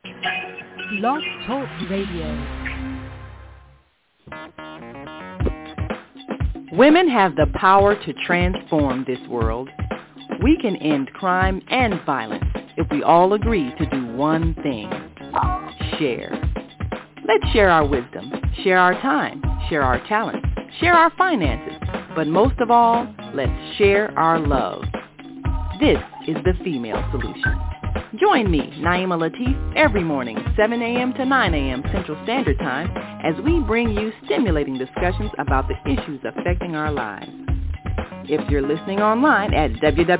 Blog Talk Radio. Women have the power to transform this world. We can end crime and violence if we all agree to do one thing: share. Let's share our wisdom, share our time, share our talents, share our finances, but most of all, let's share our love. This is the Female Solution. Join me, Naima Latif, every morning, 7 a.m. to 9 a.m. Central Standard Time, as we bring you stimulating discussions about the issues affecting our lives. If you're listening online at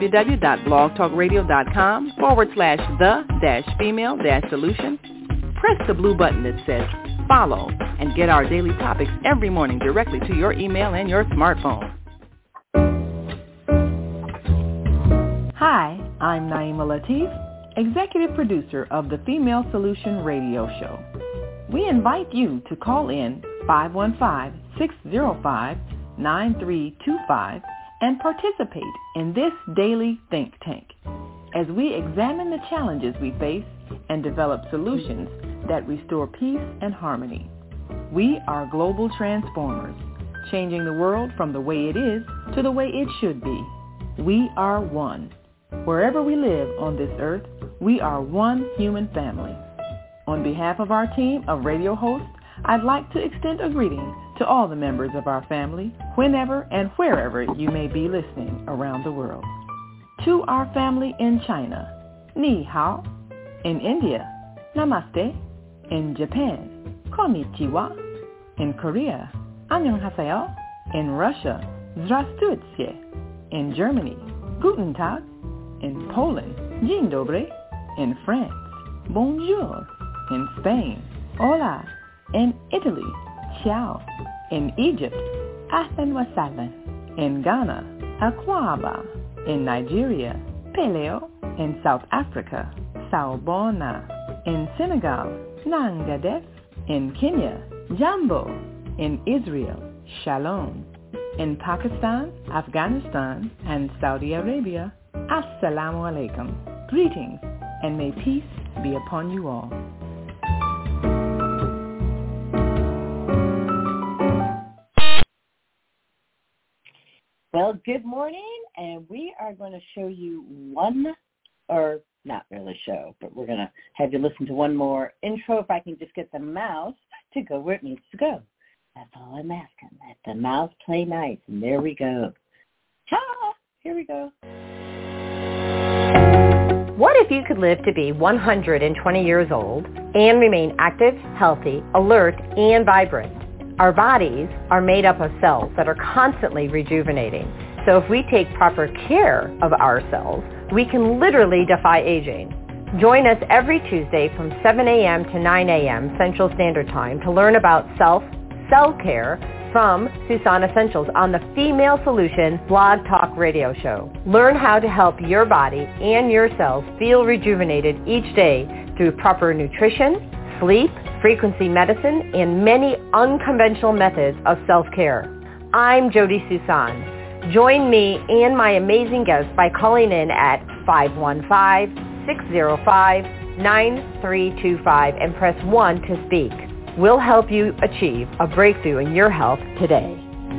www.blogtalkradio.com/the-female-solution, press the blue button that says follow and get our daily topics every morning directly to your email and your smartphone. Hi, I'm Naima Latif, Executive Producer of the Female Solution Radio Show. We invite you to call in 515-605-9325 and participate in this daily think tank as we examine the challenges we face and develop solutions that restore peace and harmony. We are global transformers, changing the world from the way it is to the way it should be. We are one. Wherever we live on this earth, we are one human family. On behalf of our team of radio hosts, I'd like to extend a greeting to all the members of our family, whenever and wherever you may be listening around the world. To our family in China, Ni Hao. In India, Namaste. In Japan, Konnichiwa. In Korea, Annyeonghaseyo. In Russia, Здравствуйте. In Germany, Guten Tag. In Poland, Dzień dobry. In France, Bonjour. In Spain, Hola. In Italy, Ciao. In Egypt, Ahlan wa sahlan. In Ghana, Akwaba. In Nigeria, Peleo. In South Africa, Sawubona. In Senegal, Nangadef. In Kenya, Jambo. In Israel, Shalom. In Pakistan, Afghanistan, and Saudi Arabia, Assalamu alaikum. Greetings, and may peace be upon you all. Well, good morning, and we are going to show you not really show, but we're going to have you listen to one more intro if I can just get the mouse to go where it needs to go. That's all I'm asking. Let the mouse play nice, and there we go. Here we go. What if you could live to be 120 years old and remain active, healthy, alert, and vibrant? Our bodies are made up of cells that are constantly rejuvenating. So if we take proper care of our cells, we can literally defy aging. Join us every Tuesday from 7 a.m. to 9 a.m. Central Standard Time to learn about cell care from Susan Essentials on the Female Solution Blog Talk Radio Show. Learn how to help your body and your cells feel rejuvenated each day through proper nutrition, sleep, frequency medicine, and many unconventional methods of self-care. I'm Jody Susan. Join me and my amazing guests by calling in at 515-605-9325 and press 1 to speak. We'll help you achieve a breakthrough in your health today.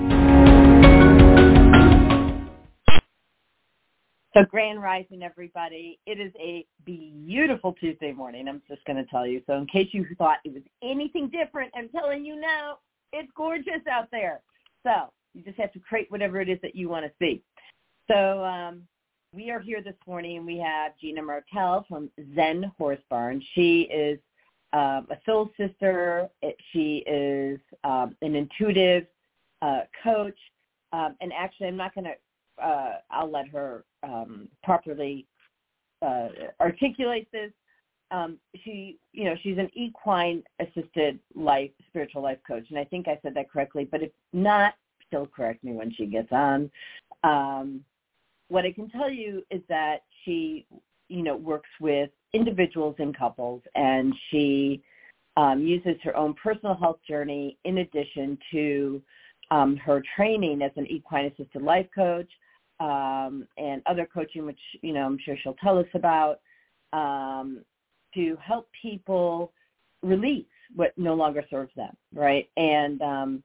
So Grand Rising, everybody. It is a beautiful Tuesday morning, I'm just going to tell you. So in case you thought it was anything different, I'm telling you now, it's gorgeous out there. So you just have to create whatever it is that you want to see. So we are here this morning, and we have Gina Martell from Zen Horse Barn. She is a soul sister. She is an intuitive coach. And actually, I'm not going to, I'll let her properly articulate this. She's an equine assisted spiritual life coach. And I think I said that correctly, but if not, she'll correct me when she gets on. What I can tell you is that she, works with individuals and couples, and she uses her own personal health journey in addition to her training as an equine assisted life coach and other coaching, which, I'm sure she'll tell us about. to help people release what no longer serves them, right? And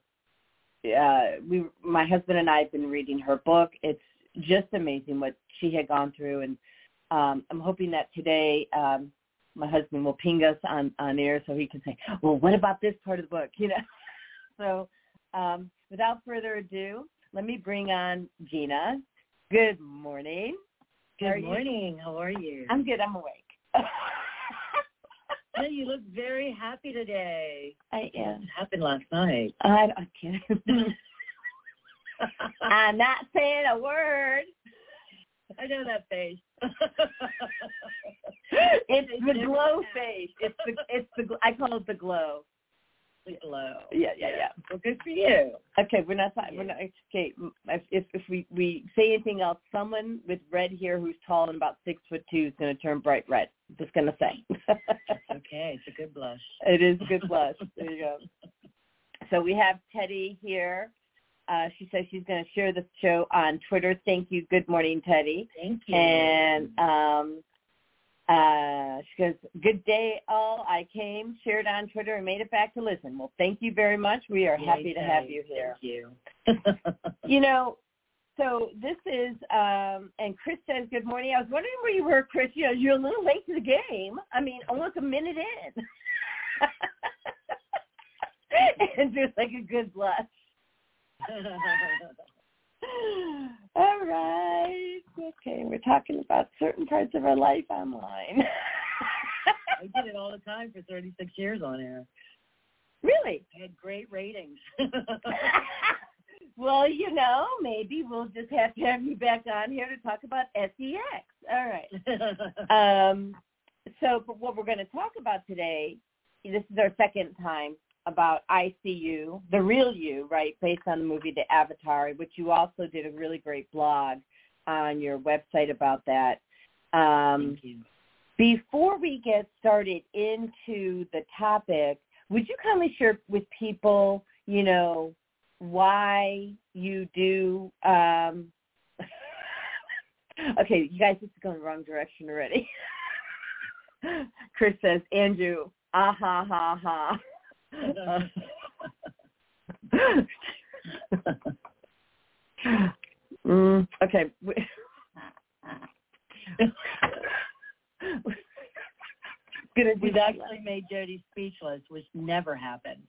my husband and I have been reading her book. It's just amazing what she had gone through, and I'm hoping that today my husband will ping us on air so he can say, well, what about this part of the book, you know? So without further ado, let me bring on Gina. Good morning. Good morning. How are you? I'm good. I'm awake. Yeah, you look very happy today. I am. It happened last night. I can't. I'm not saying a word. I know that face. It's the glow face. It's the I call it the glow. The glow. Yeah. Well, good for you. Okay, we're not. Okay, if we say anything else, someone with red hair who's tall and about 6'2" is going to turn bright red. Just going to say. Okay, it's a good blush. It is a good blush. There you go. So we have Teddy here. She says she's going to share the show on Twitter. Thank you. Good morning, Teddy. Thank you. And she goes, good day, all. I came, shared on Twitter, and made it back to listen. Well, thank you very much. We are happy to have you here. Thank you. You know, so this is, and Chris says, good morning. I was wondering where you were, Chris. You know, you're a little late to the game. I mean, almost a minute in. And just like a good blush. All right. Okay, we're talking about certain parts of our life online. I did it all the time for 36 years on air. Really? I had great ratings. Well, you know, maybe we'll just have to have you back on here to talk about SEX. All right. So but what we're going to talk about today, this is our second time, about I See You, the real you, right, based on the movie The Avatar, which you also did a really great blog on your website about that. Thank you. Before we get started into the topic, would you kindly share with people, you know, why you do okay, you guys, this is going the wrong direction already. Chris says, Andrew, ha ha ha. Okay. We've actually made Jody speechless, which never happens.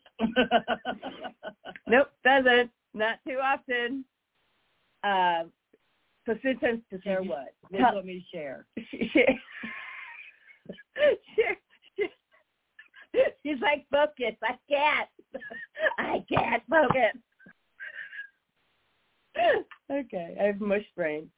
Nope, doesn't. Not too often. So sometimes to share what? What do you want me to share? Share. She's like, focus. I can't focus. Okay, I have mush brain.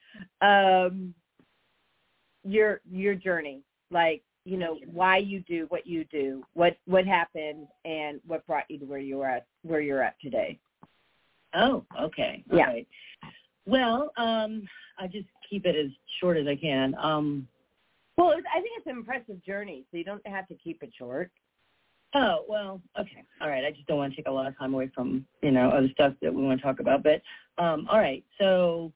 Your journey, like, you know, why you do what you do, what happened, and what brought you to where you're at today. Oh, okay. Yeah. All right. Well, I just keep it as short as I can. Well, I think it's an impressive journey, so you don't have to keep it short. Oh, well, okay. All right. I just don't want to take a lot of time away from, you know, other stuff that we want to talk about. But, all right. So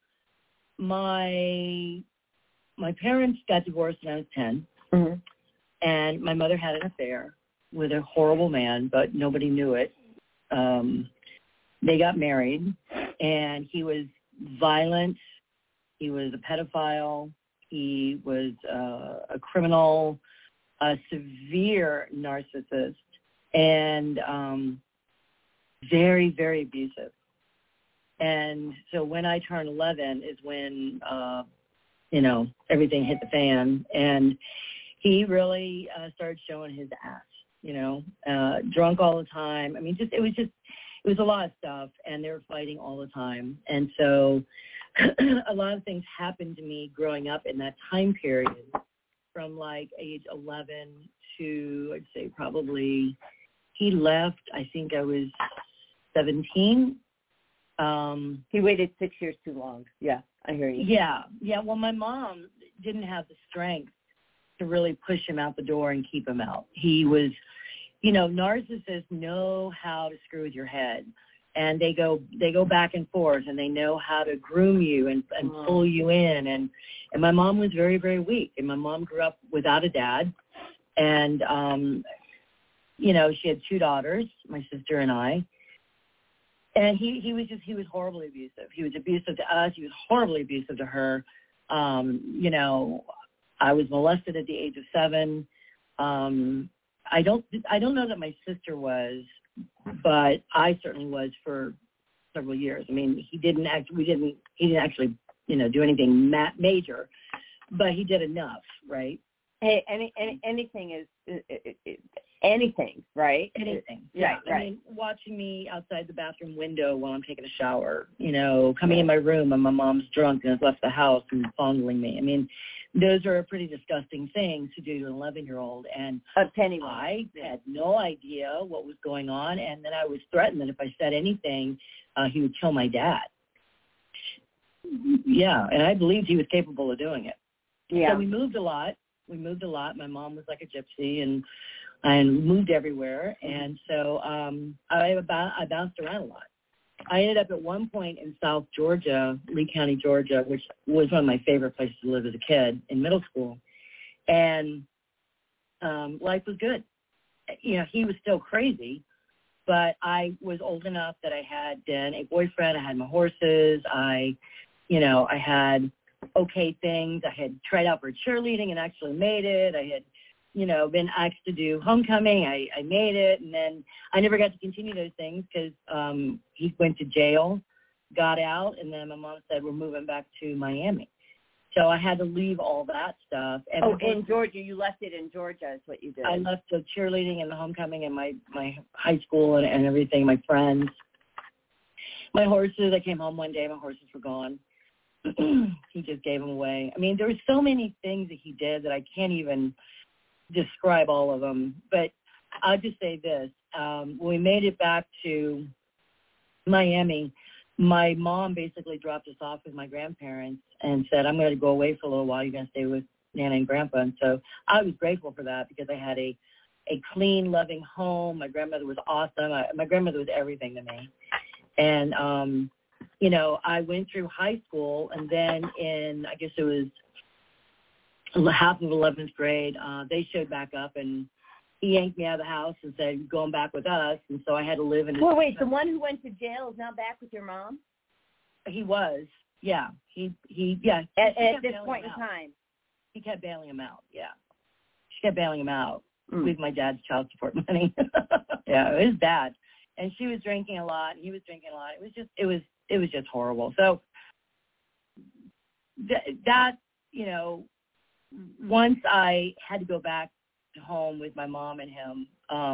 my parents got divorced when I was 10. Mm-hmm. And my mother had an affair with a horrible man, but nobody knew it. They got married, and he was violent. He was a pedophile. He was a criminal, a severe narcissist, and very, very abusive. And so when I turned 11 is when, you know, everything hit the fan. And he really started showing his ass, you know, drunk all the time. I mean, it was a lot of stuff, and they were fighting all the time. And so a lot of things happened to me growing up in that time period, from like age 11 to, I'd say probably, he left, I think I was 17. He waited 6 years too long. Yeah, I hear you. Yeah. Well, my mom didn't have the strength to really push him out the door and keep him out. He was, you know, narcissists know how to screw with your head, and they go back and forth, and they know how to groom you and pull you in. And my mom was very, very weak, and my mom grew up without a dad, And, she had 2 daughters, my sister and I. And he was horribly abusive. He was abusive to us. He was horribly abusive to her. I was molested at the age of 7. I don't know that my sister was, but I certainly was for several years. I mean, he didn't actually, do anything major, but he did enough, right? Hey, anything is anything, right? Anything. Yeah, right. I mean, watching me outside the bathroom window while I'm taking a shower, coming in my room when my mom's drunk and has left the house and fondling me. I mean, those are pretty disgusting things to do to an 11-year-old. And I had no idea what was going on. And then I was threatened that if I said anything, he would kill my dad. Yeah, and I believed he was capable of doing it. Yeah. So we moved a lot. My mom was like a gypsy and moved everywhere. And so I bounced around a lot. I ended up at one point in South Georgia, Lee County, Georgia, which was one of my favorite places to live as a kid in middle school. And life was good. He was still crazy, but I was old enough that I had then a boyfriend. I had my horses. I had okay things. I had tried out for cheerleading and actually made it. I had, been asked to do homecoming. I made it. And then I never got to continue those things because he went to jail, got out, and then my mom said, we're moving back to Miami. So I had to leave all that stuff. And in Georgia. You left it in Georgia is what you did. I left the cheerleading and the homecoming and my high school and everything, my friends. My horses, I came home one day, my horses were gone. He just gave them away. I mean, there were so many things that he did that I can't even describe all of them. But I'll just say this. When we made it back to Miami, my mom basically dropped us off with my grandparents and said, I'm going to go away for a little while. You're going to stay with Nana and Grandpa. And so I was grateful for that because I had a clean, loving home. My grandmother was awesome. My grandmother was everything to me. And, I went through high school, and then in, I guess it was half of 11th grade, they showed back up, and he yanked me out of the house and said, going back with us. And so I had to live in wait, the one who went to jail is now back with your mom? He was, yeah. At this point in time. He kept bailing him out, yeah. She kept bailing him out with my dad's child support money. Yeah, it was bad. And she was drinking a lot, and he was drinking a lot. It was just horrible. So that, once I had to go back home with my mom and him,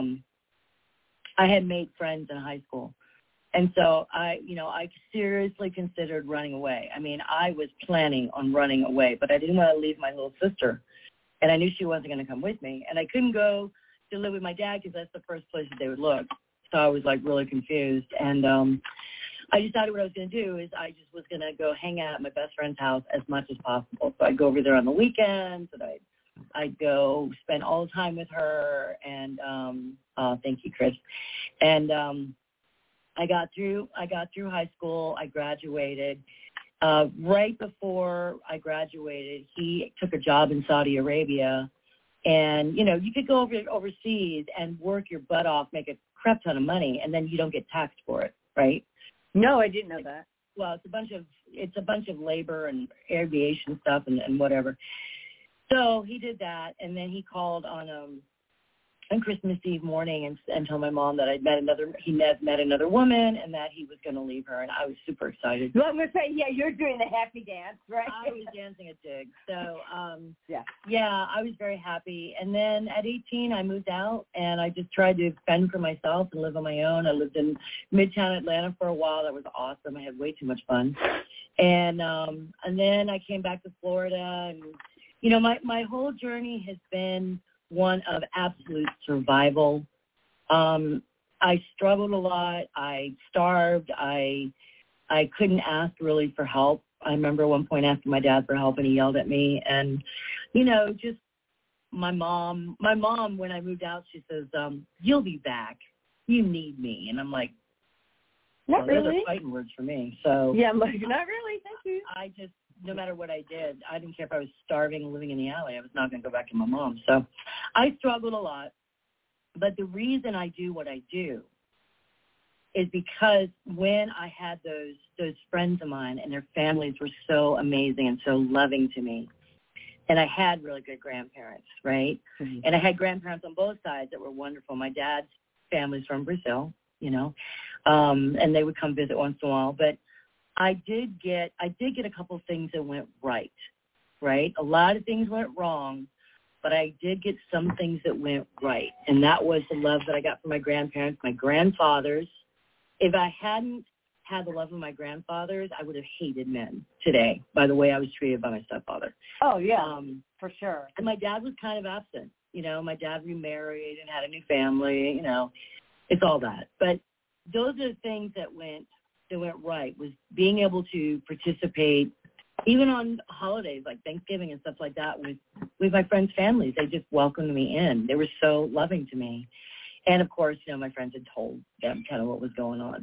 I had made friends in high school. And so I seriously considered running away. I mean, I was planning on running away, but I didn't want to leave my little sister. And I knew she wasn't going to come with me. And I couldn't go to live with my dad because that's the first place that they would look. So I was like really confused. And I decided what I was going to do is I just was going to go hang out at my best friend's house as much as possible. So I'd go over there on the weekends, and I'd go spend all the time with her. And thank you, Chris. And I got through high school. I graduated. Right before I graduated, he took a job in Saudi Arabia. And, you could go overseas and work your butt off, make a crap ton of money, and then you don't get taxed for it, right? No, I didn't know that. Well, it's a bunch of labor and aviation stuff and whatever. So he did that, and then he called on Christmas Eve morning and told my mom that he met another woman and that he was going to leave her, and I was super excited. Well, I'm going to say, yeah, you're doing the happy dance, right? I was dancing a jig. So, yeah, I was very happy. And then at 18, I moved out, and I just tried to fend for myself and live on my own. I lived in Midtown Atlanta for a while. That was awesome. I had way too much fun. And then I came back to Florida, and, my whole journey has been one of absolute survival. I struggled a lot. I starved. I couldn't ask really for help. I remember one point asking my dad for help, and he yelled at me. And, just my mom, when I moved out, she says, you'll be back. You need me. And I'm like, not really. Those are fighting words for me. So yeah, I'm like, not really. Thank you. I just no matter what I did, I didn't care if I was starving and living in the alley. I was not going to go back to my mom. So I struggled a lot. But the reason I do what I do is because when I had those friends of mine and their families were so amazing and so loving to me, and I had really good grandparents, right? Mm-hmm. And I had grandparents on both sides that were wonderful. My dad's family's from Brazil, you know, and they would come visit once in a while. But I did get a couple of things that went right? A lot of things went wrong, but I did get some things that went right. And that was the love that I got from my grandparents, my grandfathers. If I hadn't had the love of my grandfathers, I would have hated men today by the way I was treated by my stepfather. Oh, yeah, for sure. And my dad was kind of absent. You know, my dad remarried and had a new family, you know. It's all that. But those are the things that went right, was being able to participate even on holidays like Thanksgiving and stuff like that with my friends' families. They just welcomed me in. They were so loving to me. And, of course, you know, my friends had told them kind of what was going on.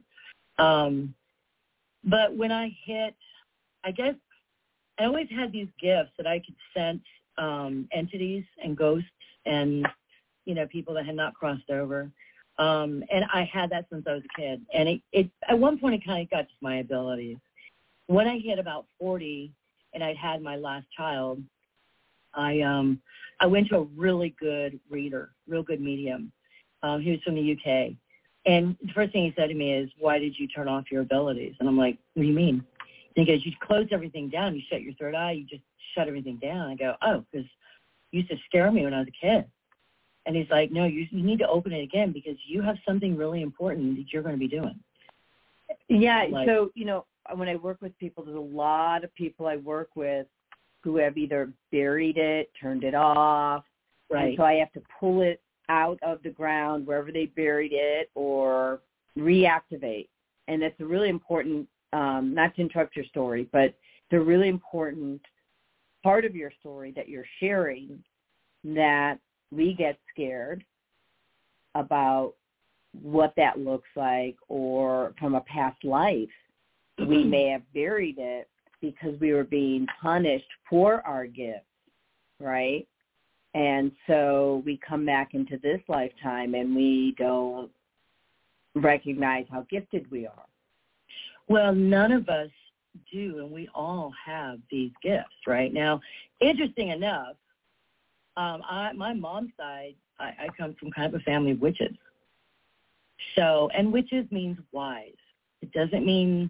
But when I hit, I guess I always had these gifts that I could sense entities and ghosts and, you know, people that had not crossed over. And I had that since I was a kid. And it at one point it kind of got to my abilities. When I hit about 40 and I'd had my last child, I went to a really good reader, real good medium. He was from the UK. And the first thing he said to me is, why did you turn off your abilities? And I'm like, what do you mean? And he goes, you close everything down. You shut your third eye. You just shut everything down. I go, oh, because you used to scare me when I was a kid. And he's like, no, you need to open it again because you have something really important that you're going to be doing. Yeah, so, you know, when I work with people, there's a lot of people I work with who have either buried it, turned it off. Right. And so I have to pull it out of the ground wherever they buried it or reactivate. And that's a really important, not to interrupt your story, but it's a really important part of your story that you're sharing, that we get scared about what that looks like, or from a past life, we may have buried it because we were being punished for our gifts, right? And so we come back into this lifetime and we don't recognize how gifted we are. Well, none of us do, and we all have these gifts right now. Interesting enough, my mom's side, I come from kind of a family of witches. So, and witches means wise. It doesn't mean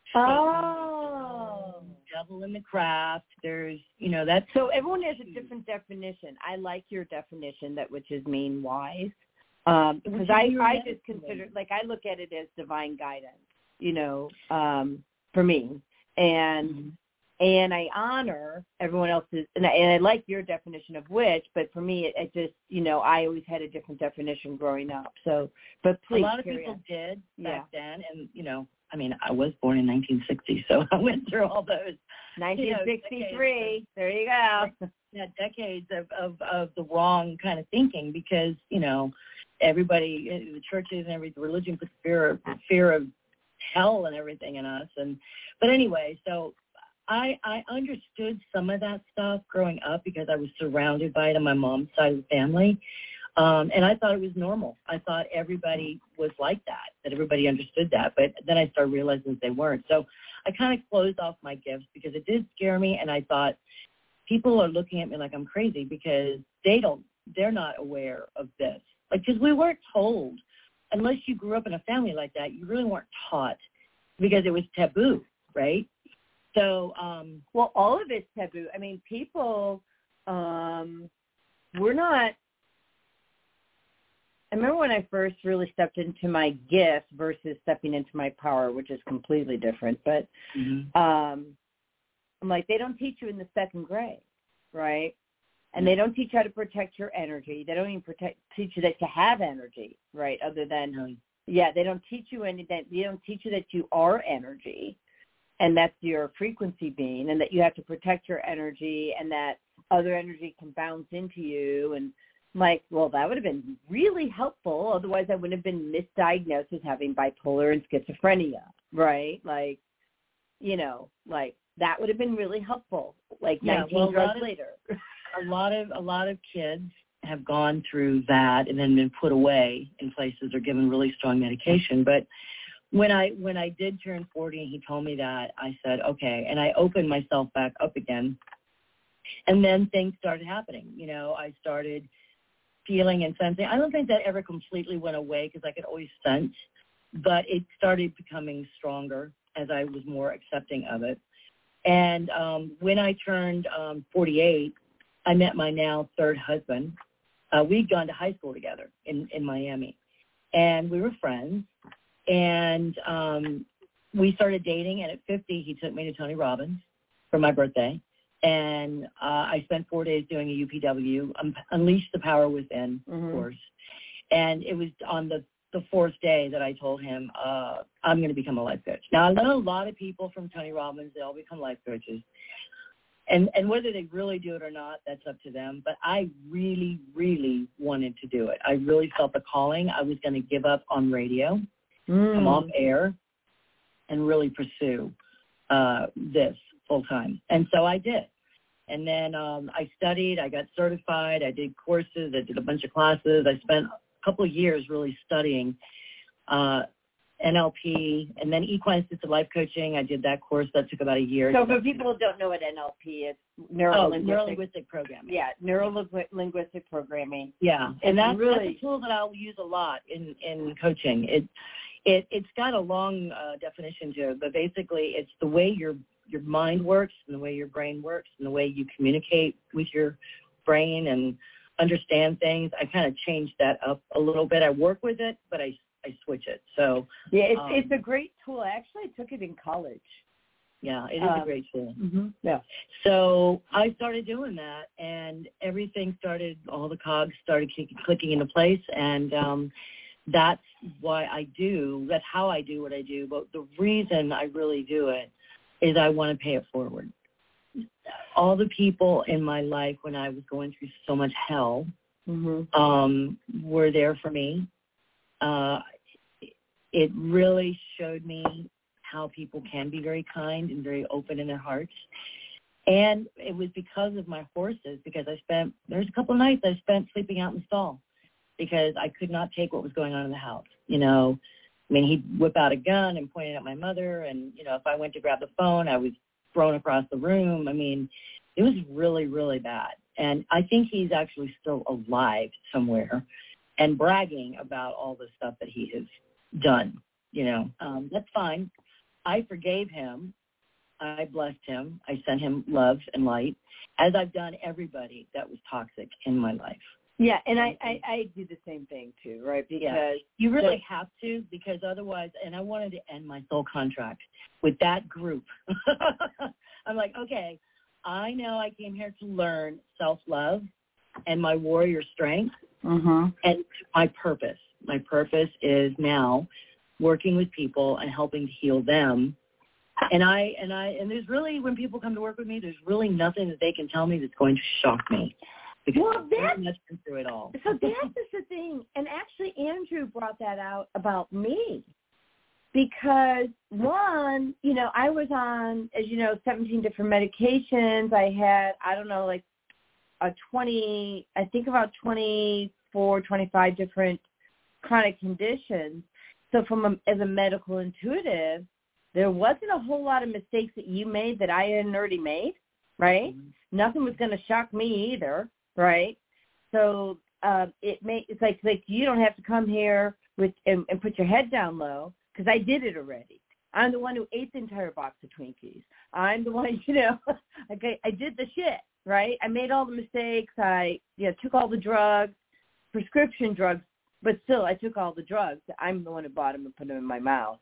devil in the craft. There's, you know, that's... So everyone has a different definition. I like your definition that witches mean wise. Because I just consider, like, I look at it as divine guidance, you know, for me. And and I honor everyone else's, and I like your definition of witch, but for me, it just, you know, I always had a different definition growing up. So, but please, a lot of people did back then, and, you know, I mean, I was born in 1960, so I went through all those. 1963, there you go. Yeah, decades of the wrong kind of thinking, because, you know, everybody, the churches and every religion puts fear of hell and everything in us. But anyway, so I understood some of that stuff growing up because I was surrounded by it on my mom's side of the family. And I thought it was normal. I thought everybody was like that everybody understood that. But then I started realizing that they weren't. So I kind of closed off my gifts because it did scare me. And I thought, people are looking at me like I'm crazy because they're not aware of this. Like, because we weren't told, unless you grew up in a family like that, you really weren't taught because it was taboo, right? So, well, all of it's taboo. I mean, people, we're not, I remember when I first really stepped into my gift versus stepping into my power, which is completely different. But I'm like, they don't teach you in the second grade, right? And they don't teach you how to protect your energy. They don't even teach you that you have energy, right? Other than, they don't teach you anything. They don't teach you that you are energy, and that's your frequency being, and that you have to protect your energy, and that other energy can bounce into you. And I'm like, well, that would have been really helpful. Otherwise, I wouldn't have been misdiagnosed as having bipolar and schizophrenia, right? Like, you know, like that would have been really helpful, like Yeah, 19 drugs later. A lot of kids have gone through that and then been put away in places or given really strong medication. But when I did turn 40 and he told me that, I said, okay. And I opened myself back up again. And then things started happening. You know, I started feeling and sensing. I don't think that ever completely went away because I could always sense, but it started becoming stronger as I was more accepting of it. And when I turned 48, I met my now third husband. We'd gone to high school together in Miami, and we were friends. And we started dating, and at 50, he took me to Tony Robbins for my birthday. And I spent 4 days doing a UPW, Unleash the Power Within course. And it was on the fourth day that I told him, I'm going to become a life coach. Now, I know a lot of people from Tony Robbins, they all become life coaches. And whether they really do it or not, that's up to them. But I really, really wanted to do it. I really felt the calling. I was going to give up on radio, come off air, and really pursue this full time. And so I did. And then I studied. I got certified. I did courses. I did a bunch of classes. I spent a couple of years really studying NLP, and then equine assisted life coaching. I did that course. That took about a year. So for people who don't know what NLP is, neuro-linguistic programming. Yeah, neuro-linguistic programming. Yeah, and that's really a tool that I'll use a lot in coaching. It's got a long definition to it, but basically it's the way your mind works and the way your brain works and the way you communicate with your brain and understand things. I kind of changed that up a little bit. I work with it, but I switch it. So yeah, it's a great tool. I actually took it in college. Yeah, it is a great tool. Yeah. So I started doing that, and everything started, all the cogs started clicking into place, and that's how I do what I do. But the reason I really do it is I want to pay it forward. All the people in my life when I was going through so much hell were there for me. It really showed me how people can be very kind and very open in their hearts. And it was because of my horses, because there's a couple of nights I spent sleeping out in the stall because I could not take what was going on in the house. You know, I mean, he'd whip out a gun and point it at my mother. And, you know, if I went to grab the phone, I was thrown across the room. I mean, it was really, really bad. And I think he's actually still alive somewhere and bragging about all the stuff that he has done. You know, that's fine. I forgave him. I blessed him. I sent him love and light, as I've done everybody that was toxic in my life. Yeah, and I do the same thing too, right? Because you really have to, because otherwise, and I wanted to end my soul contract with that group. I'm like, okay, I know I came here to learn self-love and my warrior strength and my purpose. My purpose is now working with people and helping to heal them. And there's really, when people come to work with me, there's really nothing that they can tell me that's going to shock me. Well, that's been through it all. So that is the thing. And actually, Andrew brought that out about me. Because, one, you know, I was on, as you know, 17 different medications. I had, I don't know, like about 24, 25 different chronic conditions. So as a medical intuitive, there wasn't a whole lot of mistakes that you made that I hadn't already made, right? Nothing was going to shock me either, right? So it's like you don't have to come here and put your head down low, because I did it already. I'm the one who ate the entire box of Twinkies. I'm the one, you know, I did the shit, right? I made all the mistakes. I took all the drugs, prescription drugs, but still I took all the drugs. I'm the one who bought them and put them in my mouth.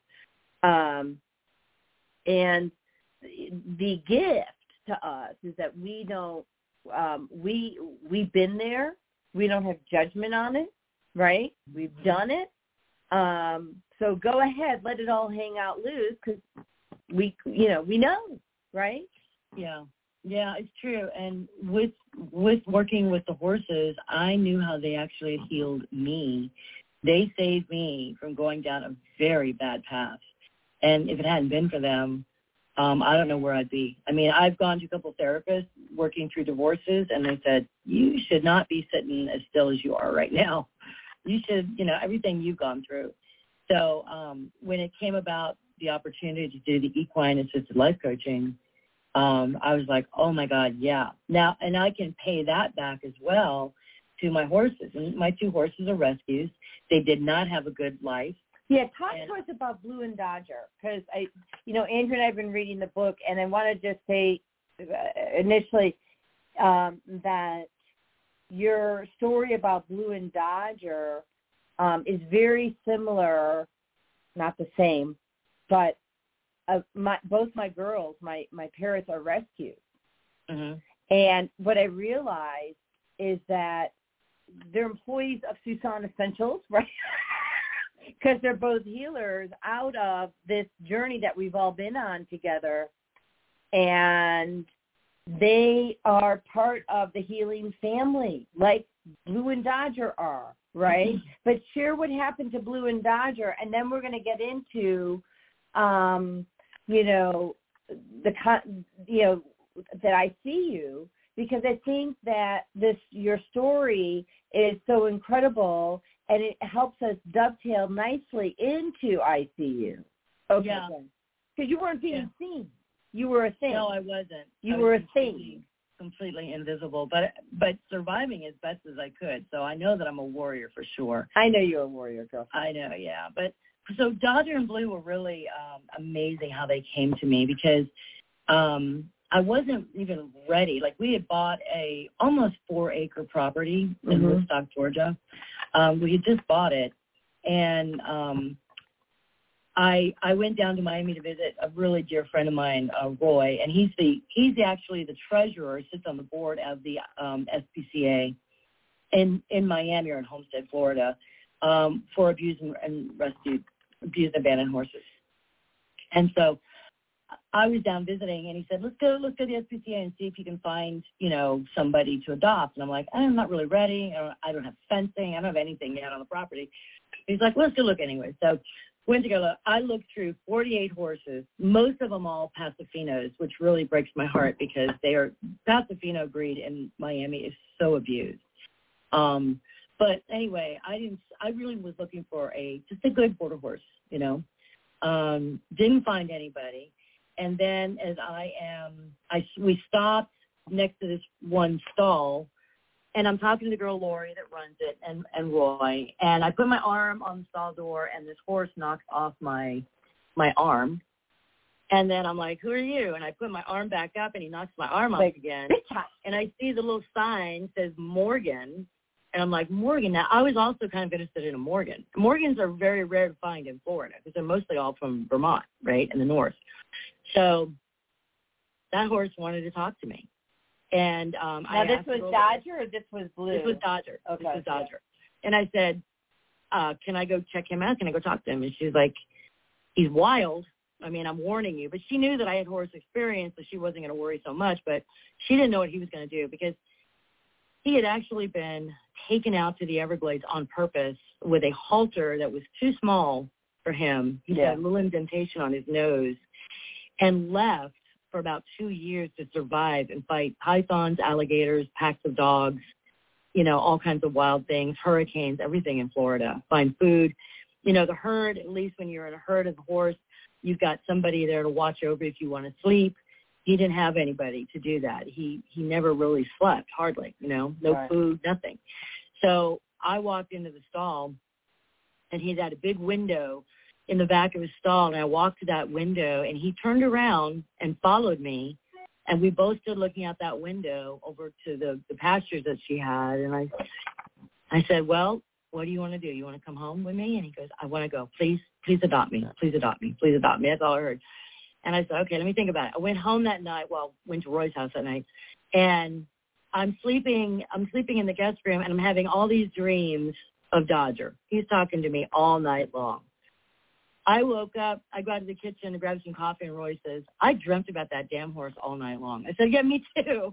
And the gift to us is that we don't, we've been there. We don't have judgment on it, right? We've done it. So go ahead, let it all hang out loose, because we know, right? Yeah, it's true. And with working with the horses, I knew how they actually healed me. They saved me from going down a very bad path. And if it hadn't been for them, I don't know where I'd be. I mean, I've gone to a couple therapists working through divorces, and they said, you should not be sitting as still as you are right now. You should, everything you've gone through. So when it came about the opportunity to do the equine assisted life coaching, I was like, oh, my God, yeah. Now, and I can pay that back as well to my horses. And my 2 horses are rescues. They did not have a good life. Yeah, talk to us about Blue and Dodger, because Andrew and I have been reading the book, and I want to just say initially that your story about Blue and Dodger is very similar, not the same, but both my girls, my parents are rescued. Mm-hmm. And what I realized is that they're employees of Susan Essentials, right? Because they're both healers out of this journey that we've all been on together. And they are part of the healing family, like Blue and Dodger are, right? Mm-hmm. But share what happened to Blue and Dodger, and then we're going to get into, that I see you, because I think that your story is so incredible, and it helps us dovetail nicely into ICU. Okay. Yeah. Because you weren't being seen. You were a thing. No, I wasn't. You were a thing. Completely invisible, but surviving as best as I could. So I know that I'm a warrior for sure. I know you're a warrior, girl. I know, yeah. But so Dodger and Blue were really amazing how they came to me, because I wasn't even ready. Like, we had bought a almost 4-acre property in Woodstock, Georgia. We had just bought it, and I went down to Miami to visit a really dear friend of mine, Roy, and he's actually the treasurer, sits on the board of the SPCA in Miami, or in Homestead, Florida, for abused and abandoned horses. And so I was down visiting, and he said, let's go to the SPCA and see if you can find, somebody to adopt. And I'm like, I'm not really ready. I don't have fencing. I don't have anything yet on the property. He's like, let's go look anyway. So went to go look. I looked through 48 horses, most of them all Pasafinos, which really breaks my heart, because Pasafino breed in Miami is so abused. But anyway, I really was looking for just a good border horse, didn't find anybody. And then as we stopped next to this one stall, and I'm talking to the girl, Lori, that runs it, and Roy, and I put my arm on the stall door, and this horse knocks off my arm. And then I'm like, who are you? And I put my arm back up, and he knocks my arm off again. And I see the little sign says Morgan. And I'm like, Morgan. Now, I was also kind of interested in a Morgan. Morgans are very rare to find in Florida, because they're mostly all from Vermont, right, in the north. So that horse wanted to talk to me. And now, this was Dodger, or this was Blue? This was Dodger. Okay. This was Dodger. And I said, can I go check him out? Can I go talk to him? And she was like, he's wild. I mean, I'm warning you. But she knew that I had horse experience, so she wasn't going to worry so much. But she didn't know what he was going to do, because he had actually been taken out to the Everglades on purpose with a halter that was too small for him. He had a little indentation on his nose, and left for about 2 years to survive and fight pythons, alligators, packs of dogs, all kinds of wild things, hurricanes, everything in Florida, find food. The herd, at least when you're in a herd of a horse, you've got somebody there to watch over if you want to sleep. He didn't have anybody to do that. He never really slept, hardly, no right. Food, nothing. So I walked into the stall, and he had a big window in the back of his stall, and I walked to that window, and he turned around and followed me, and we both stood looking out that window over to the pastures that she had, and I said, well, what do you want to do? You want to come home with me? And he goes, I want to go. Please adopt me. Please adopt me. Please adopt me. That's all I heard. And I said, okay, let me think about it. I went home that night, went to Roy's house that night, and I'm sleeping in the guest room, and I'm having all these dreams of Dodger. He's talking to me all night long. I woke up, I go out to the kitchen to grab some coffee, and Roy says, I dreamt about that damn horse all night long. I said, yeah, me too.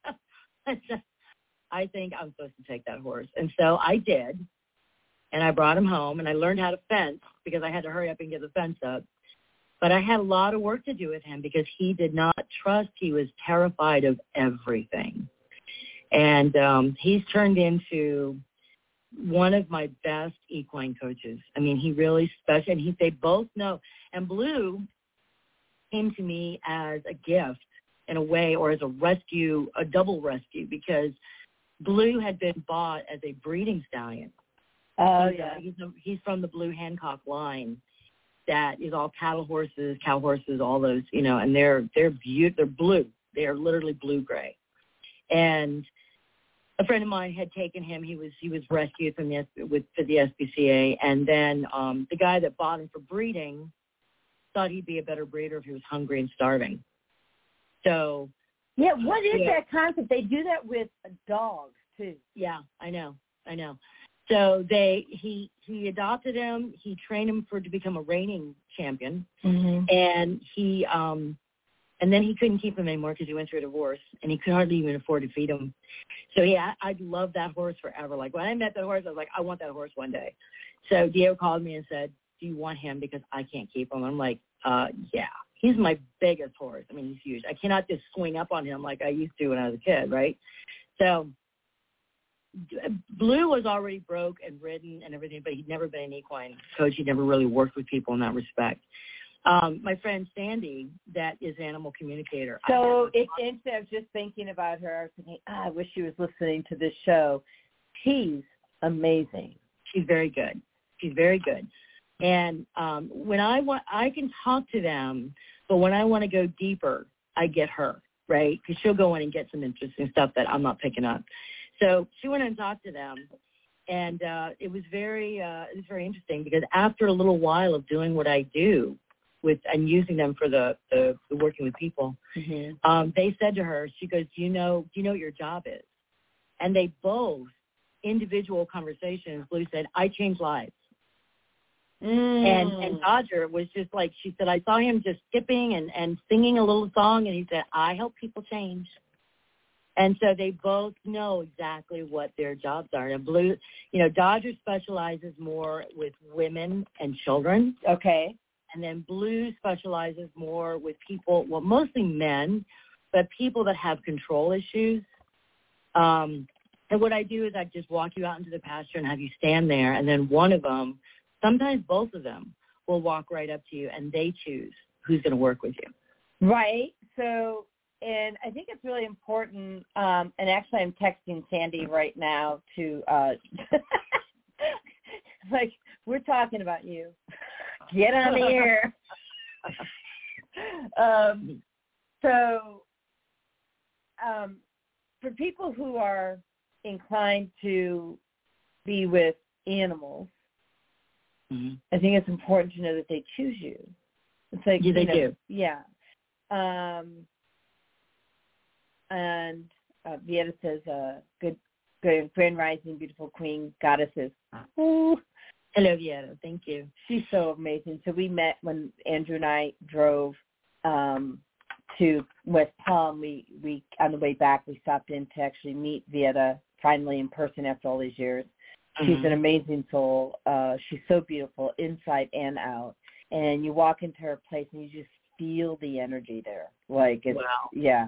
I said, I think I'm supposed to take that horse. And so I did, and I brought him home, and I learned how to fence, because I had to hurry up and get the fence up. But I had a lot of work to do with him because he did not trust. He was terrified of everything. And he's turned into one of my best equine coaches. I mean, he really special. And they both know. And Blue came to me as a gift in a way, or as a rescue, a double rescue, because Blue had been bought as a breeding stallion. Oh, yeah. He's from the Blue Hancock line. That is all cattle horses, cow horses, all those, and they're blue. They're literally blue-gray. And a friend of mine had taken him. He was rescued from the SPCA, and then the guy that bought him for breeding thought he'd be a better breeder if he was hungry and starving. So, yeah, what is that concept? They do that with dogs too. Yeah, I know. So he adopted him. He trained him to become a reining champion, and he and then he couldn't keep him anymore because he went through a divorce, and he could hardly even afford to feed him. So I loved that horse forever. Like when I met that horse, I was like, I want that horse one day. So Diego called me and said, "Do you want him? Because I can't keep him." I'm like, yeah. He's my biggest horse. I mean, he's huge. I cannot just swing up on him like I used to when I was a kid, right? So Blue was already broke and ridden and everything, but he'd never been an equine coach. He'd never really worked with people in that respect. My friend Sandy, that is an animal communicator. So instead of just thinking about her, I was thinking, I wish she was listening to this show. She's amazing. She's very good. And when I can talk to them, but when I want to go deeper, I get her, right? Because she'll go in and get some interesting stuff that I'm not picking up. So she went and talked to them, and it was very interesting because after a little while of doing what I do and using them for the working with people, they said to her, she goes, do you know what your job is? And they both, individual conversations, Blue said, I change lives. And Dodger was just like, she said, I saw him just skipping and singing a little song, and he said, I help people change. And so they both know exactly what their jobs are. And Blue, Dodger specializes more with women and children. Okay. And then Blue specializes more with people, well, mostly men, but people that have control issues. And what I do is I just walk you out into the pasture and have you stand there, and then one of them, sometimes both of them, will walk right up to you, and they choose who's going to work with you. Right. So, and I think it's really important, and actually I'm texting Sandy right now to, like, we're talking about you. Get on the air. For people who are inclined to be with animals, I think it's important to know that they choose you. It's like, they do. Yeah. And Vieta says, good Grand Rising, beautiful queen, goddesses. Ooh. Hello, Vieta. Thank you. She's so amazing. So we met when Andrew and I drove to West Palm. We on the way back, we stopped in to actually meet Vieta finally in person after all these years. She's an amazing soul. She's so beautiful inside and out. And you walk into her place and you just feel the energy there. Like, it's, yeah.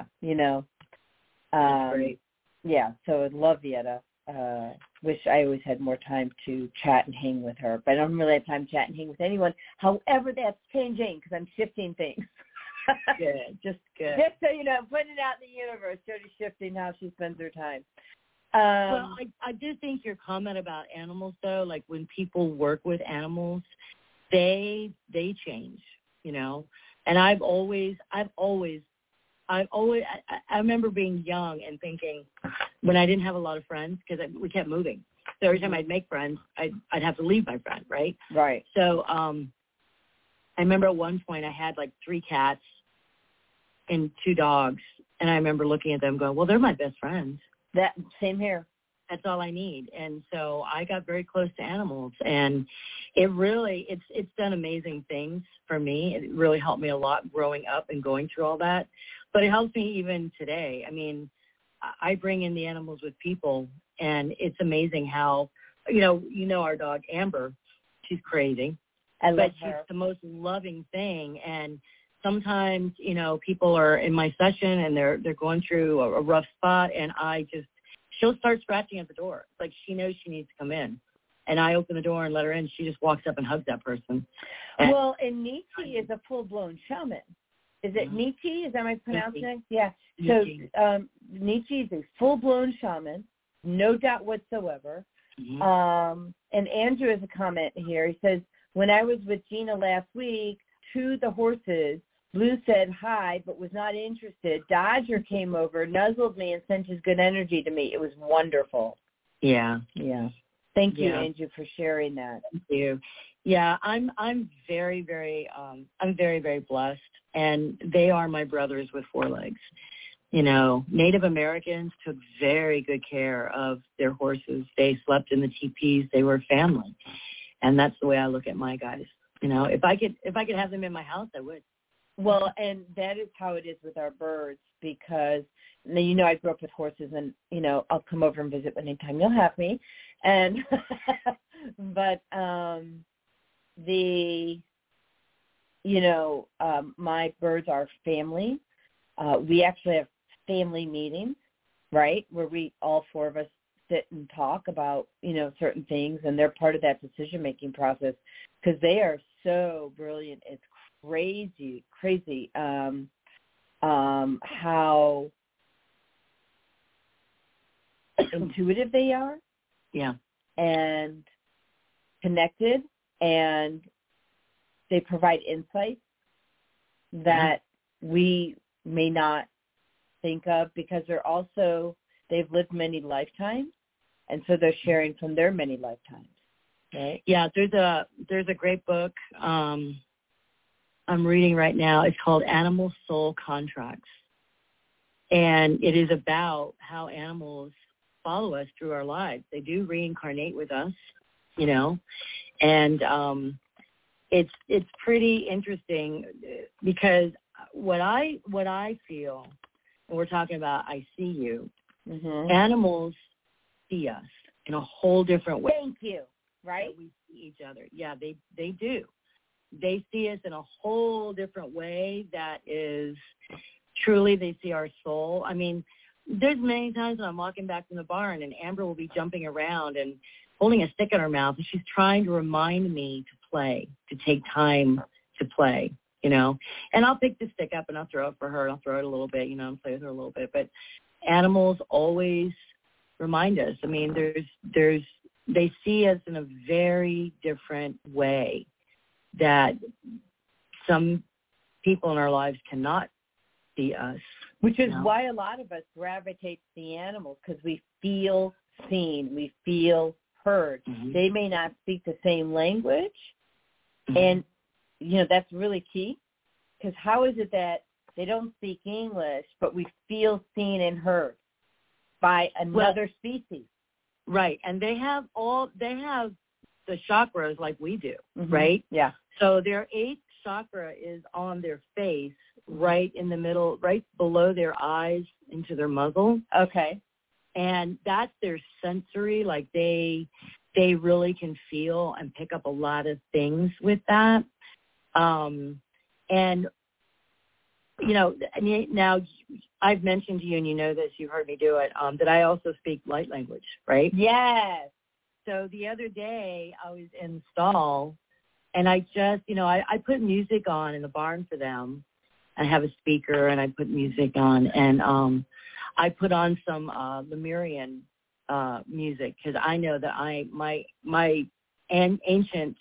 That's great. Yeah, so I love Vieta. Wish I always had more time to chat and hang with her. But I don't really have time to chat and hang with anyone. However, that's changing because I'm shifting things. Good. Just so you know, putting it out in the universe. Jody's shifting how she spends her time. Well, I do think your comment about animals, though, like when people work with animals, they change, And I remember being young and thinking when I didn't have a lot of friends because we kept moving. So every time I'd make friends, I'd have to leave my friend, right? Right. So I remember at one point I had like 3 cats and 2 dogs, and I remember looking at them going, well, they're my best friends. That same here. That's all I need. And so I got very close to animals, and it's done amazing things for me. It really helped me a lot growing up and going through all that. But it helps me even today. I mean, I bring in the animals with people, and it's amazing how, our dog Amber, she's crazy. love she's her. the most loving thing. And sometimes, people are in my session and they're going through a rough spot, and she'll start scratching at the door. It's like she knows she needs to come in. And I open the door and let her in. She just walks up and hugs that person. And Nietzsche is a full-blown shaman. Is it Nietzsche? Is that my pronouncing? Yeah. Nietzsche. So Nietzsche is a full-blown shaman, no doubt whatsoever. Mm-hmm. And Andrew has a comment here. He says, when I was with Gina last week, to the horses, Blue said hi but was not interested. Dodger came over, nuzzled me, and sent his good energy to me. It was wonderful. Yeah. Yeah. Thank you, Andrew, for sharing that. Thank you. Yeah, I'm very, very, I'm very, very blessed, and they are my brothers with four legs. Native Americans took very good care of their horses. They slept in the teepees. They were family, and that's the way I look at my guys. If I could have them in my house, I would. Well, and that is how it is with our birds, because, I grew up with horses, and, I'll come over and visit anytime you'll have me. And, but, my birds are family. We actually have family meetings, right, where all four of us sit and talk about, certain things, and they're part of that decision-making process, because they are so brilliant. It's crazy how intuitive they are. Yeah. And connected, and they provide insights that we may not think of, because they've lived many lifetimes, and so they're sharing from their many lifetimes. Right? Yeah, there's a great book I'm reading right now. It's called Animal Soul Contracts. And it is about how animals follow us through our lives. They do reincarnate with us, and it's pretty interesting, because what I feel, and we're talking about I see you, animals see us in a whole different way. Thank you. Right? We see each other. Yeah, they do. They see us in a whole different way that is truly, they see our soul. I mean, there's many times when I'm walking back from the barn and Amber will be jumping around and holding a stick in her mouth, and she's trying to remind me to play, to take time to play, And I'll pick the stick up and I'll throw it for her. I'll throw it a little bit, and play with her a little bit. But animals always remind us. I mean, they see us in a very different way that some people in our lives cannot see us. Which is why a lot of us gravitate to the animals, because we feel seen, we feel heard. Mm-hmm. They may not speak the same language, and, that's really key, because how is it that they don't speak English, but we feel seen and heard by another species? Right, and they have the chakras like we do, right? Yeah. So their 8th chakra is on their face, right in the middle, right below their eyes into their muzzle. Okay. And that's their sensory, like they really can feel and pick up a lot of things with that. And, now I've mentioned to you, and you know this, you heard me do it, that I also speak light language, right? Yes. So the other day I was in the stall, and I just, I put music on in the barn for them. I have a speaker, and I put music on, and I put on some Lemurian music, because I know that my ancient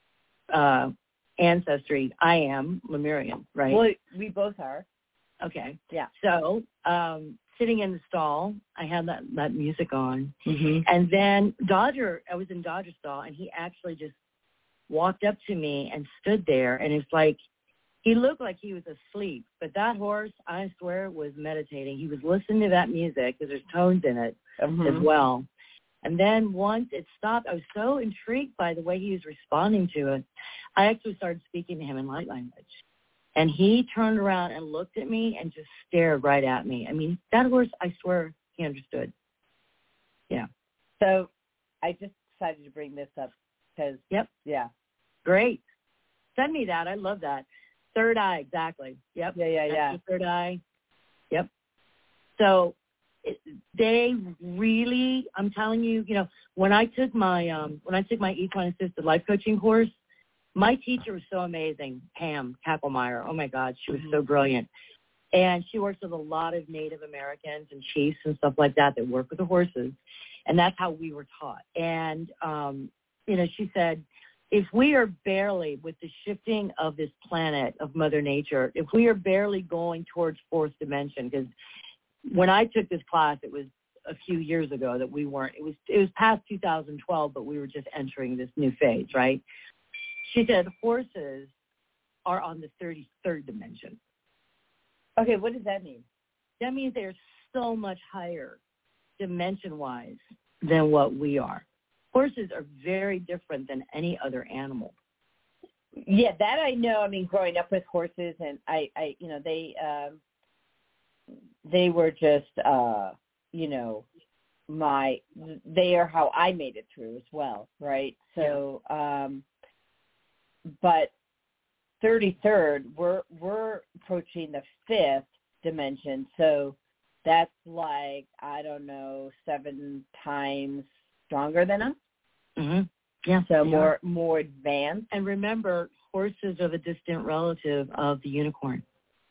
ancestry, I am Lemurian, right? Well, we both are. Okay. Yeah. So sitting in the stall, I had that music on. Mm-hmm. And then I was in Dodger's stall, and he actually just walked up to me and stood there. And it's like, he looked like he was asleep, but that horse, I swear, was meditating. He was listening to that music, because there's tones in it as well. And then once it stopped, I was so intrigued by the way he was responding to it. I actually started speaking to him in light language. And he turned around and looked at me and just stared right at me. I mean, that horse, I swear, he understood. Yeah. So I just decided to bring this up because, Yep. Yeah. Great. Send me that. I love that. Third eye, exactly. Yep. Yeah. The third eye. Yep. So they really, I'm telling you, when I took my equine assisted life coaching course, my teacher was so amazing, Pam Kappelmeyer. Oh my God, she was so brilliant. And she works with a lot of Native Americans and chiefs and stuff like that work with the horses. And that's how we were taught. And, she said, if we are barely, with the shifting of this planet, of Mother Nature, if we are barely going towards fourth dimension, because when I took this class, it was a few years ago that we weren't, it was past 2012, but we were just entering this new phase, right? She said horses are on the 33rd dimension. Okay, what does that mean? That means they're so much higher dimension-wise than what we are. Horses are very different than any other animal. Yeah, that I know. I mean, growing up with horses, and they were just, they are how I made it through as well, right? So, but 33rd, we're approaching the 5th dimension. So that's like, I don't know, 7 times stronger than us. Mm-hmm. Yeah. So more advanced. And remember, horses are the distant relative of the unicorn.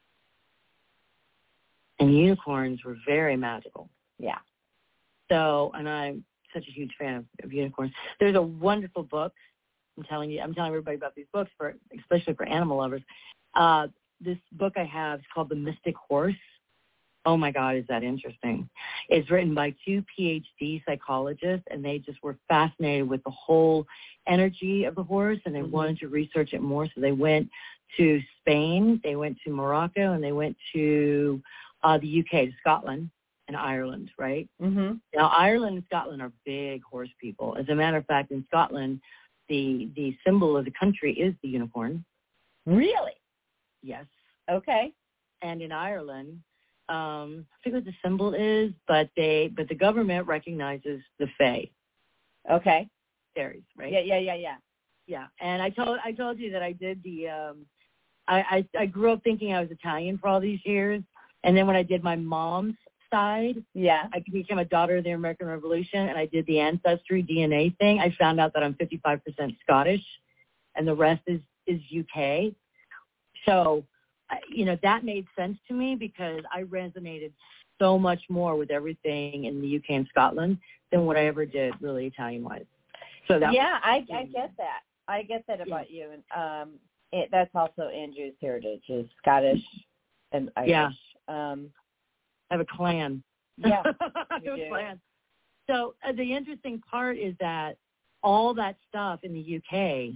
And unicorns were very magical. Yeah. So, and I'm such a huge fan of unicorns. There's a wonderful book. I'm telling everybody about these books, especially for animal lovers. This book I have is called The Mystic Horse. Oh my God, is that interesting? It's written by 2 PhD psychologists, and they just were fascinated with the whole energy of the horse, and they wanted to research it more. So they went to Spain, they went to Morocco, and they went to the UK, to Scotland and Ireland, right? Mm-hmm. Now, Ireland and Scotland are big horse people. As a matter of fact, in Scotland, the symbol of the country is the unicorn. Really? Yes. Okay. And in Ireland, I forget what the symbol is, but the government recognizes the fae. Okay. Fairies, right? Yeah. Yeah. And I told you that I did I grew up thinking I was Italian for all these years, and then when I did my mom's side, I became a daughter of the American Revolution, and I did the ancestry DNA thing. I found out that I'm 55% Scottish, and the rest is UK. So, that made sense to me because I resonated so much more with everything in the UK and Scotland than what I ever did really Italian-wise. So that I get that. I get that about you, and that's also Andrew's heritage is Scottish and Irish. Yeah. I have a clan. Yeah, I have a clan. So the interesting part is that all that stuff in the UK,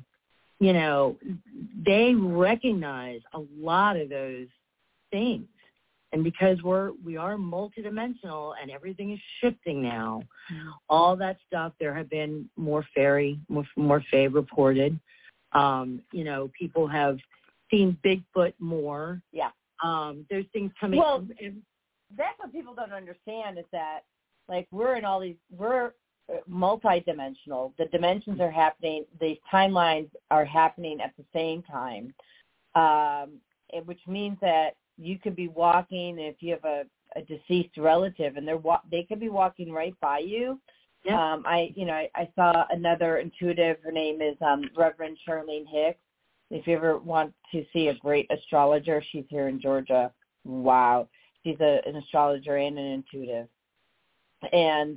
they recognize a lot of those things. And because we are multidimensional and everything is shifting now, all that stuff, there have been more fae reported. People have seen Bigfoot more. Yeah. There's things coming. Well, that's what people don't understand is that, like, we're multidimensional. The dimensions are happening. These timelines are happening at the same time, which means that you could be walking if you have a deceased relative, and they could be walking right by you. Yeah. I saw another intuitive. Her name is Reverend Charlene Hicks. If you ever want to see a great astrologer, she's here in Georgia. Wow. She's an astrologer and an intuitive. And,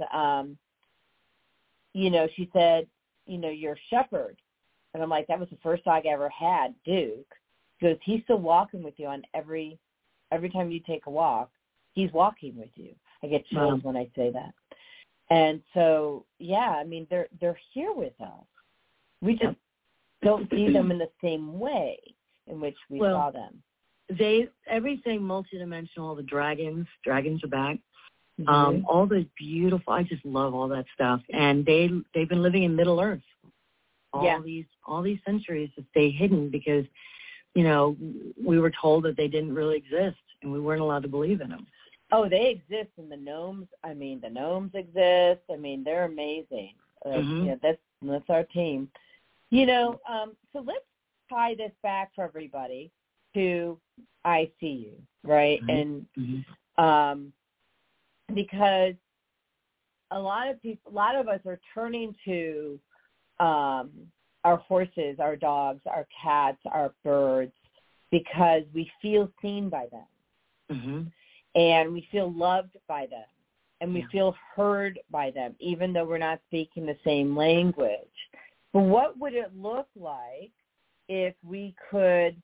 she said, you're a shepherd. And I'm like, that was the first dog I ever had, Duke. She goes, he's still walking with you on every time you take a walk. He's walking with you. I get chills when I say that. And so, they're here with us. We just don't see them in the same way in which we saw them. Everything multidimensional, the dragons are back. Mm-hmm. All those beautiful, I just love all that stuff. And they've been living in Middle Earth all these centuries to stay hidden because, we were told that they didn't really exist and we weren't allowed to believe in them. Oh, they exist in the gnomes. The gnomes exist. They're amazing. That's our team. So tie this back for everybody to I see you, right? Mm-hmm. And because a lot of us are turning to our horses, our dogs, our cats, our birds, because we feel seen by them. Mm-hmm. And we feel loved by them. And we feel heard by them, even though we're not speaking the same language. But what would it look like if we could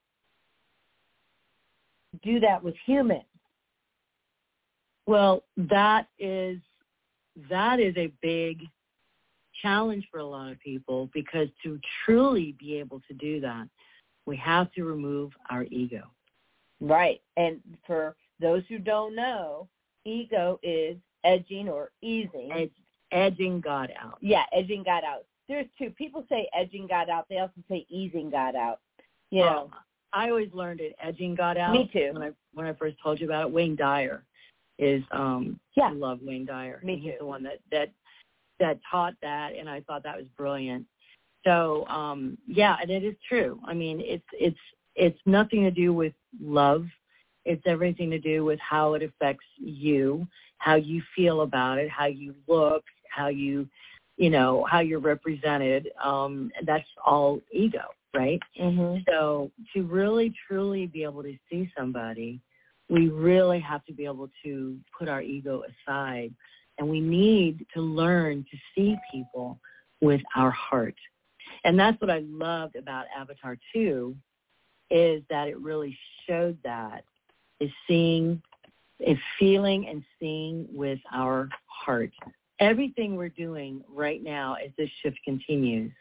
do that with humans? Well, that is a big challenge for a lot of people, because to truly be able to do that, we have to remove our ego. Right. And for those who don't know, ego is edging or easing. It's edging God out. Yeah, edging God out. There's two. People say edging God out. They also say easing God out. You know. I always learned it edging God out. Me too. When I first told you about it, Wayne Dyer is I love Wayne Dyer. Me too. He's the one that taught that, and I thought that was brilliant. So and it is true. I mean, it's nothing to do with love. It's everything to do with how it affects you, how you feel about it, how you look, how how you're represented. That's all ego, right? Mm-hmm. So to really, truly be able to see somebody, we really have to be able to put our ego aside, and we need to learn to see people with our heart. And that's what I loved about Avatar 2, is that it really showed that, is feeling and seeing with our heart. Everything we're doing right now as this shift continues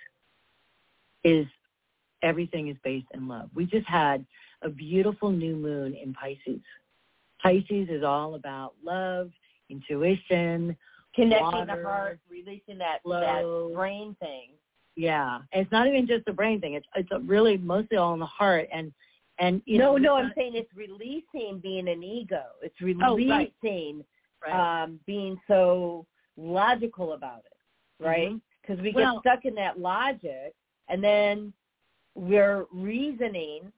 everything is based in love. We just had a beautiful new moon in Pisces. Pisces is all about love, intuition, connecting water, the heart, releasing that brain thing. Yeah, and it's not even just the brain thing. It's really mostly all in the heart. And I'm saying it's releasing being an ego. It's releasing being so logical about it, right? Because we get stuck in that logic, and then we're reasoning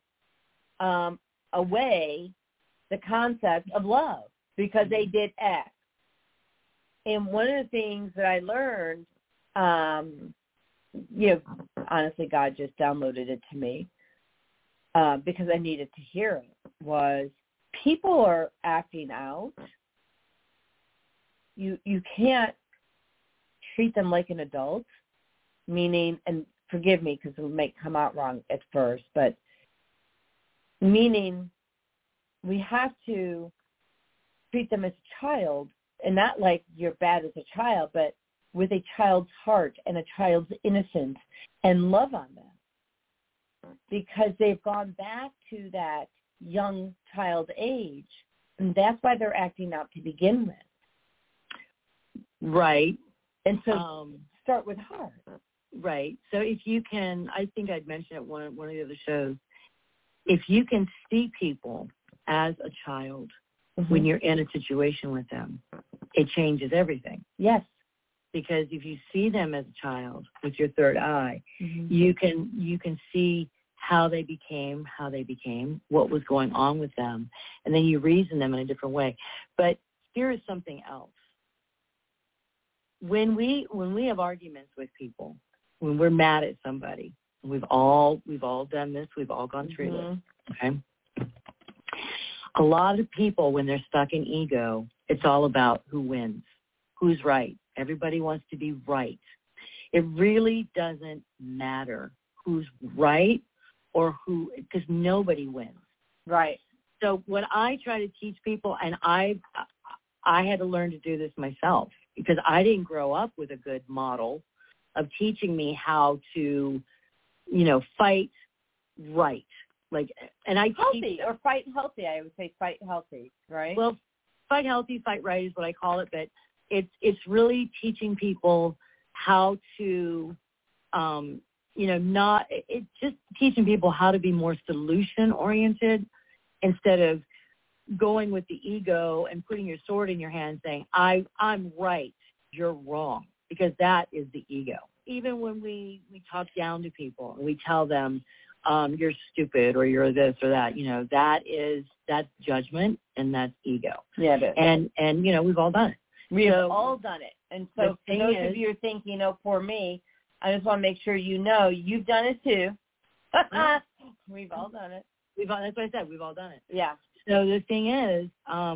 away the concept of love because they did X. And one of the things that I learned, honestly, God just downloaded it to me because I needed to hear it, was people are acting out. You can't treat them like an adult, meaning, and forgive me because it might come out wrong at first, but meaning we have to treat them as a child, and not like you're bad as a child, but with a child's heart and a child's innocence, and love on them, because they've gone back to that young child age, and that's why they're acting out to begin with. Right. And so start with heart. Right. So if you can, I think I'd mentioned it one of the other shows, if you can see people as a child when you're in a situation with them, it changes everything. Yes. Because if you see them as a child with your third eye, you can see how they became, what was going on with them, and then you reason them in a different way. But here is something else. When we have arguments with people, when we're mad at somebody, we've all done this, we've all gone through this, okay? A lot of people, when they're stuck in ego, it's all about who wins, who's right. Everybody wants to be right. It really doesn't matter who's right or who, because nobody wins. Right. So what I try to teach people, and I had to learn to do this myself because I didn't grow up with a good model of teaching me how to, fight right. And I healthy or fight healthy. I would say fight healthy, right? Well, fight healthy, fight right is what I call it, but it's really teaching people how to, it's just teaching people how to be more solution oriented instead of going with the ego and putting your sword in your hand saying, I'm right, you're wrong, because that is the ego. Even when we talk down to people and we tell them, you're stupid or you're this or that. That's judgment and that's ego. Yeah, it is. And we've all done it. We've all done it. And so for those of you who are thinking, poor me, I just want to make sure you've done it too. We've all done it. That's what I said. We've all done it. Yeah. So the thing is,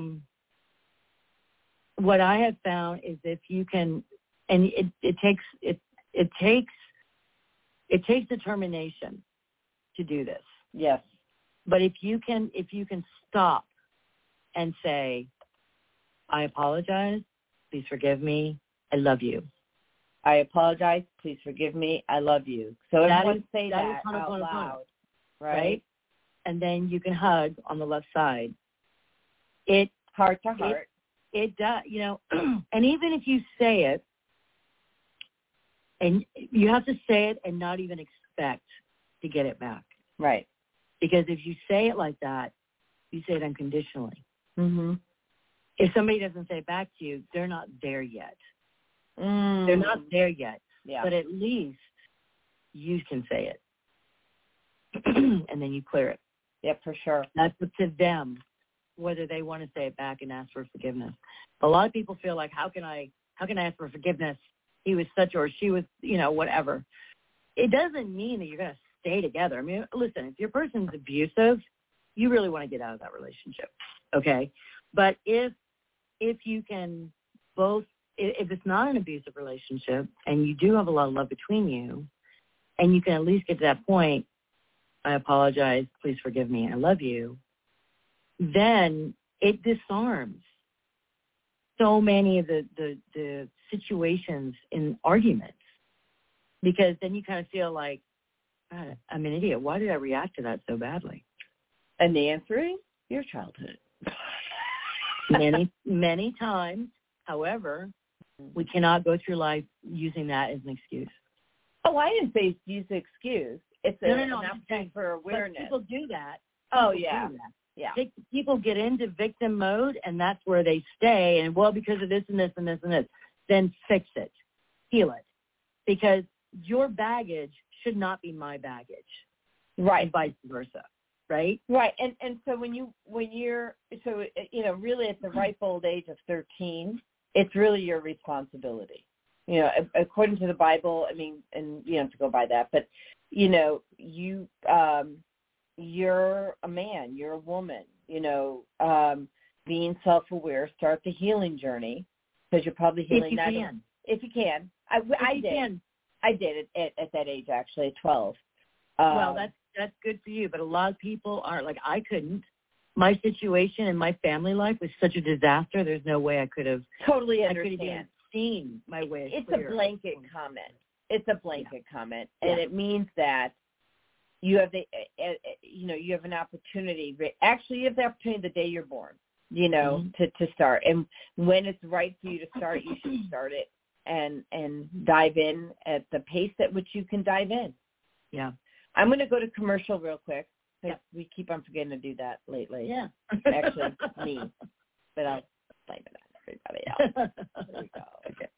what I have found is if you can, and it takes determination to do this. Yes. But if you can stop and say, I apologize, please forgive me, I love you. I apologize, please forgive me, I love you. So everyone say that out loud. Right? And then you can hug on the left side. Heart to heart. It does, and even if you say it, and you have to say it and not even expect to get it back. Right. Because if you say it like that, you say it unconditionally. Mm-hmm. If somebody doesn't say it back to you, they're not there yet. Mm. They're not there yet. Yeah. But at least you can say it. And then you clear it. Yep, for sure. That's up to them whether they want to say it back and ask for forgiveness. A lot of people feel like, how can I ask for forgiveness? He was such or she was, whatever. It doesn't mean that you're going to stay together. I mean, listen, if your person's abusive, you really want to get out of that relationship, okay? But if you can both, if it's not an abusive relationship and you do have a lot of love between you, and you can at least get to that point, I apologize, please forgive me, I love you, then it disarms so many of the situations in arguments, because then you kind of feel like, God, I'm an idiot. Why did I react to that so badly? And the answer is your childhood. Many times, however, we cannot go through life using that as an excuse. Oh, I didn't say use the excuse. It's an no, opportunity for awareness. People do that. Yeah. People get into victim mode, and that's where they stay. And, because of this and this and this and this, then fix it. Heal it. Because your baggage should not be my baggage. Right. And vice versa. Right? Right. And so when you're really at the ripe old age of 13, it's really your responsibility. According to the Bible, I mean, and you don't have to go by that, but, you're a man, you're a woman, being self-aware, start the healing journey, because you're probably healing. If you can. I did it at that age, actually, at 12. Well, that's good for you, but a lot of people aren't. Like, I couldn't. My situation and my family life was such a disaster, there's no way I could have. Totally understand. I could have even seen my way. It's a blanket comment. It's a blanket comment, and Yeah. it means that you have you have an opportunity. Actually, you have the opportunity the day you're born, to start. And when it's right for you to start, you should start it and dive in at the pace at which you can dive in. Yeah. I'm going to go to commercial real quick. We keep on forgetting to do that lately. Yeah. Actually, me. But I'll blame it on everybody else. There we go. Okay.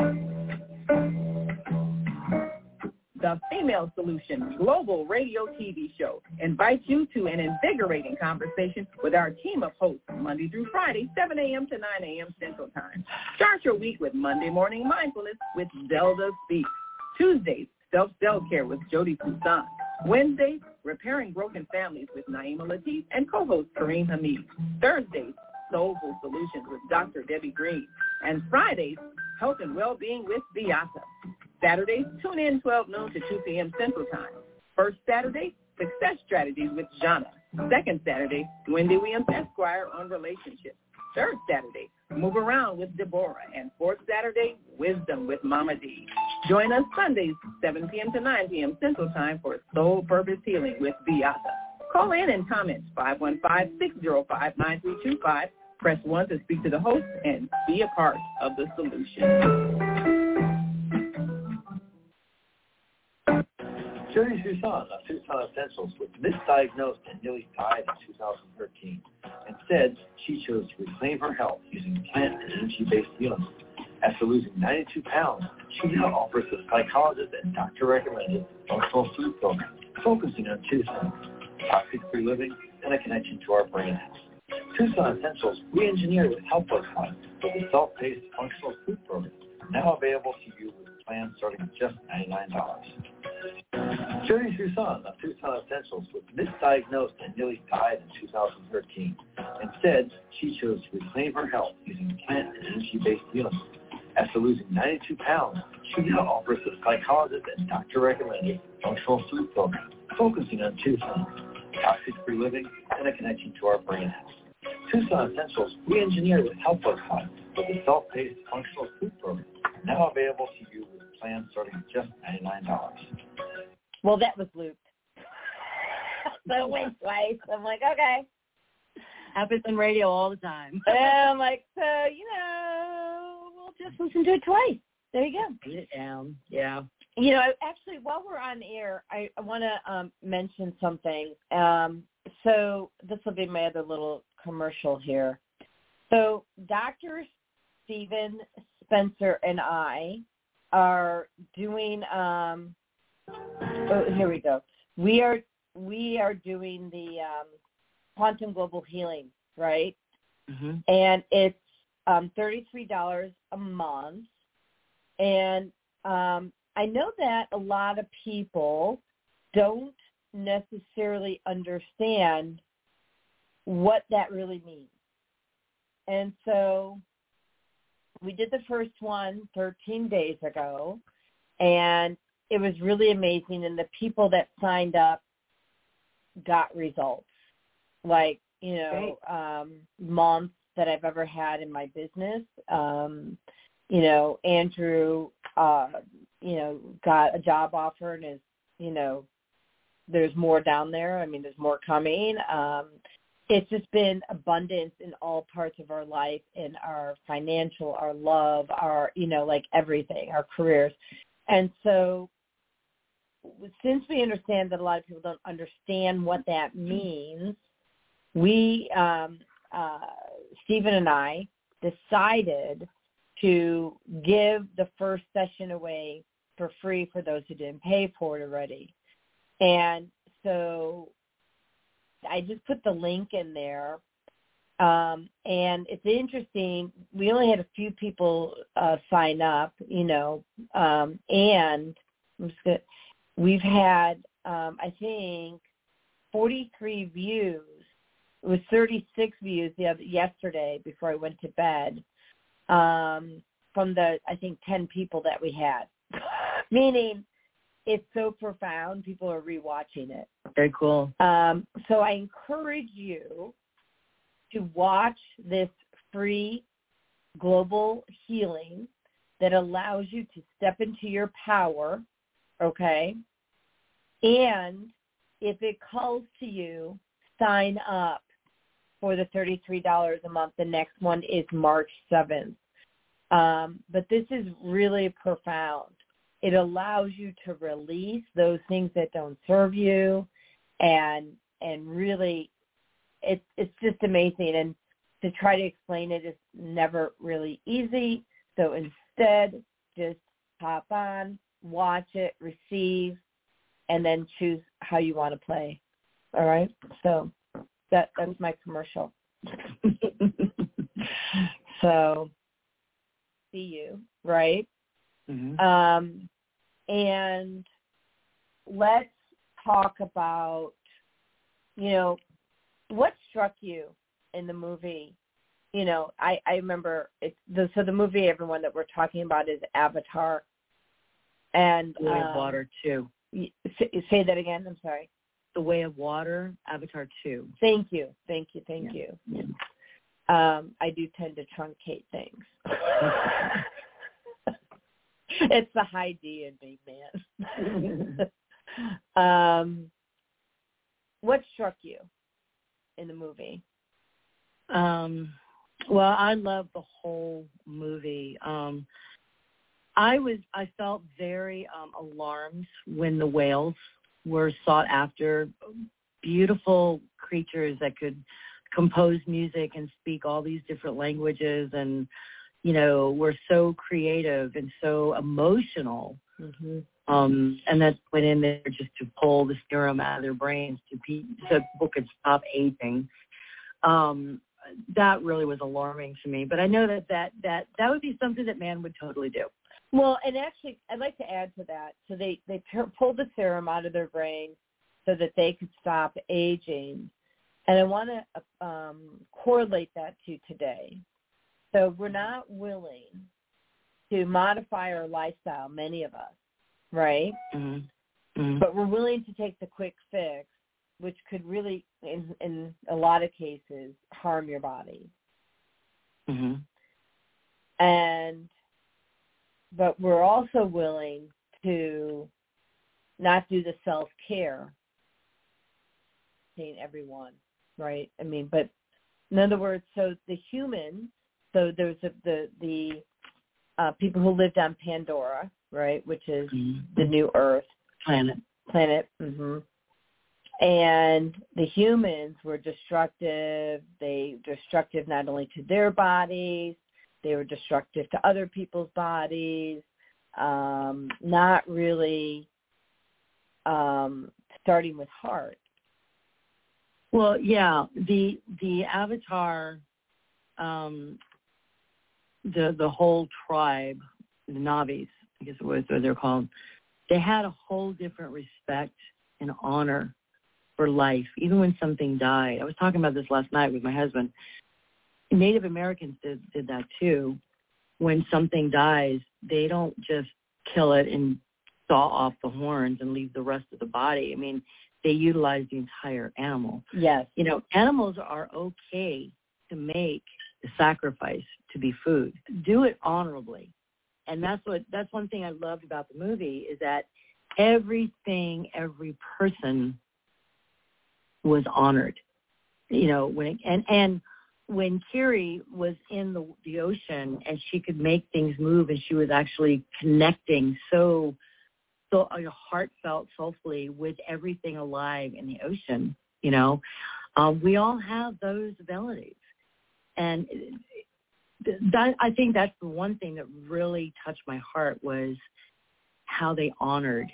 The Female Solution Global Radio TV Show invites you to an invigorating conversation with our team of hosts Monday through Friday, 7 a.m. to 9 a.m. Central Time. Start your week with Monday Morning Mindfulness with Zelda Speaks. Tuesdays, Self-Care with Jody Poussin. Wednesdays, Repairing Broken Families with Naima Latif and co-host Kareem Hamid. Thursdays, Soulful Solutions with Dr. Debbie Green. And Fridays, Health and Wellbeing with Beata. Saturdays, tune in 12 noon to 2 p.m. Central Time. First Saturday, Success Strategies with Jana. Second Saturday, Wendy Williams Esquire on relationships. Third Saturday, Move Around with Deborah. And fourth Saturday, Wisdom with Mama D. Join us Sundays, 7 p.m. to 9 p.m. Central Time for Soul Purpose Healing with Beata. Call in and comment 515-605-9325. Press 1 to speak to the host and be a part of the solution. Jody Poussin of Tucson Essentials was misdiagnosed and nearly died in 2013. Instead, she chose to reclaim her health using plant and energy-based healing. After losing 92 pounds, she now offers the psychologist and doctor-recommended functional food program, focusing on two things: toxic-free living and a connection to our brain health. Tucson Essentials re-engineered with HealthWorks Life with a self-paced functional food program, now available to you with plans starting at just $99. Journey through Tucson of Tucson Essentials was misdiagnosed and nearly died in 2013. Instead, she chose to reclaim her health using plant and energy-based healing. After losing 92 pounds, she now offers a psychologist and doctor-recommended functional food program focusing on two things: toxic-free living and a connection to our brain health. Tucson Essentials re-engineered with HealthWorks Life with a self-paced functional food program, now available to you with plans starting at just $99. Well, that was looped. So it went twice. I'm like, okay. Happens on radio all the time. And I'm like, so, we'll just listen to it twice. There you go. Put it down. Yeah. Actually, while we're on air, I want to mention something. So this will be my other little commercial here. So Dr. Stephen Spencer and I are doing here we go. We are doing the Quantum Global Healing, right? Mm-hmm. And it's $33 a month. And I know that a lot of people don't necessarily understand what that really means. And so we did the first one 13 days ago, and it was really amazing. And the people that signed up got results, like, months that I've ever had in my business. Andrew, got a job offer and is, there's more down there. I mean, there's more coming. It's just been abundance in all parts of our life, in our financial, our love, our, everything, our careers. And so since we understand that a lot of people don't understand what that means, we, Stephen and I, decided to give the first session away for free for those who didn't pay for it already. And so I just put the link in there. And it's interesting. We only had a few people sign up, and we've had, I think, 43 views. It was 36 views yesterday before I went to bed, from the, I think, 10 people that we had, meaning it's so profound. People are rewatching it. Very cool. So I encourage you to watch this free global healing that allows you to step into your power, okay? And if it calls to you, sign up for the $33 a month. The next one is March 7th. But this is really profound. It allows you to release those things that don't serve you, and really it's just amazing. And to try to explain it is never really easy. So instead, just hop on, watch it, receive, and then choose how you want to play. All right? So that's my commercial. So see you, right? Mm-hmm. And let's talk about, what struck you in the movie. I remember so the movie, everyone, that we're talking about is Avatar. And The Way of Water 2. Say that again. I'm sorry. The Way of Water, Avatar 2. Thank you. Yeah. I do tend to truncate things. It's the high D in me, man. What struck you in the movie? Well, I love the whole movie. I felt very alarmed when the whales were sought after. Beautiful creatures that could compose music and speak all these different languages, and were so creative and so emotional. Mm-hmm. And that went in there just to pull the serum out of their brains so people could stop aging. That really was alarming to me. But I know that would be something that man would totally do. Well, and actually, I'd like to add to that. So they pulled the serum out of their brain so that they could stop aging. And I want to correlate that to today. So we're not willing to modify our lifestyle, many of us, right? Mm-hmm. Mm-hmm. But we're willing to take the quick fix, which could really, in a lot of cases, harm your body. Mm-hmm. But we're also willing to not do the self-care, saying everyone, right? I mean, but in other words, so the humans, so there's the people who lived on Pandora, right, which is the new Earth. Planet. Mm-hmm. And the humans were destructive. They destructive not only to their bodies, they were destructive to other people's bodies, not really starting with heart. Well, yeah, the Avatar, the whole tribe, the Na'vis, I guess it was what they're called, they had a whole different respect and honor for life, even when something died. I was talking about this last night with my husband. Native Americans did that too. When something dies, they don't just kill it and saw off the horns and leave the rest of the body. I mean, they utilize the entire animal. Yes. You know, animals are okay to make the sacrifice to be food. Do it honorably. And that's one thing I loved about the movie is that every person was honored. You know, when Kiri was in the ocean and she could make things move and she was actually connecting so heartfelt, soulfully with everything alive in the ocean, you know, we all have those abilities. And I think that's the one thing that really touched my heart was how they honored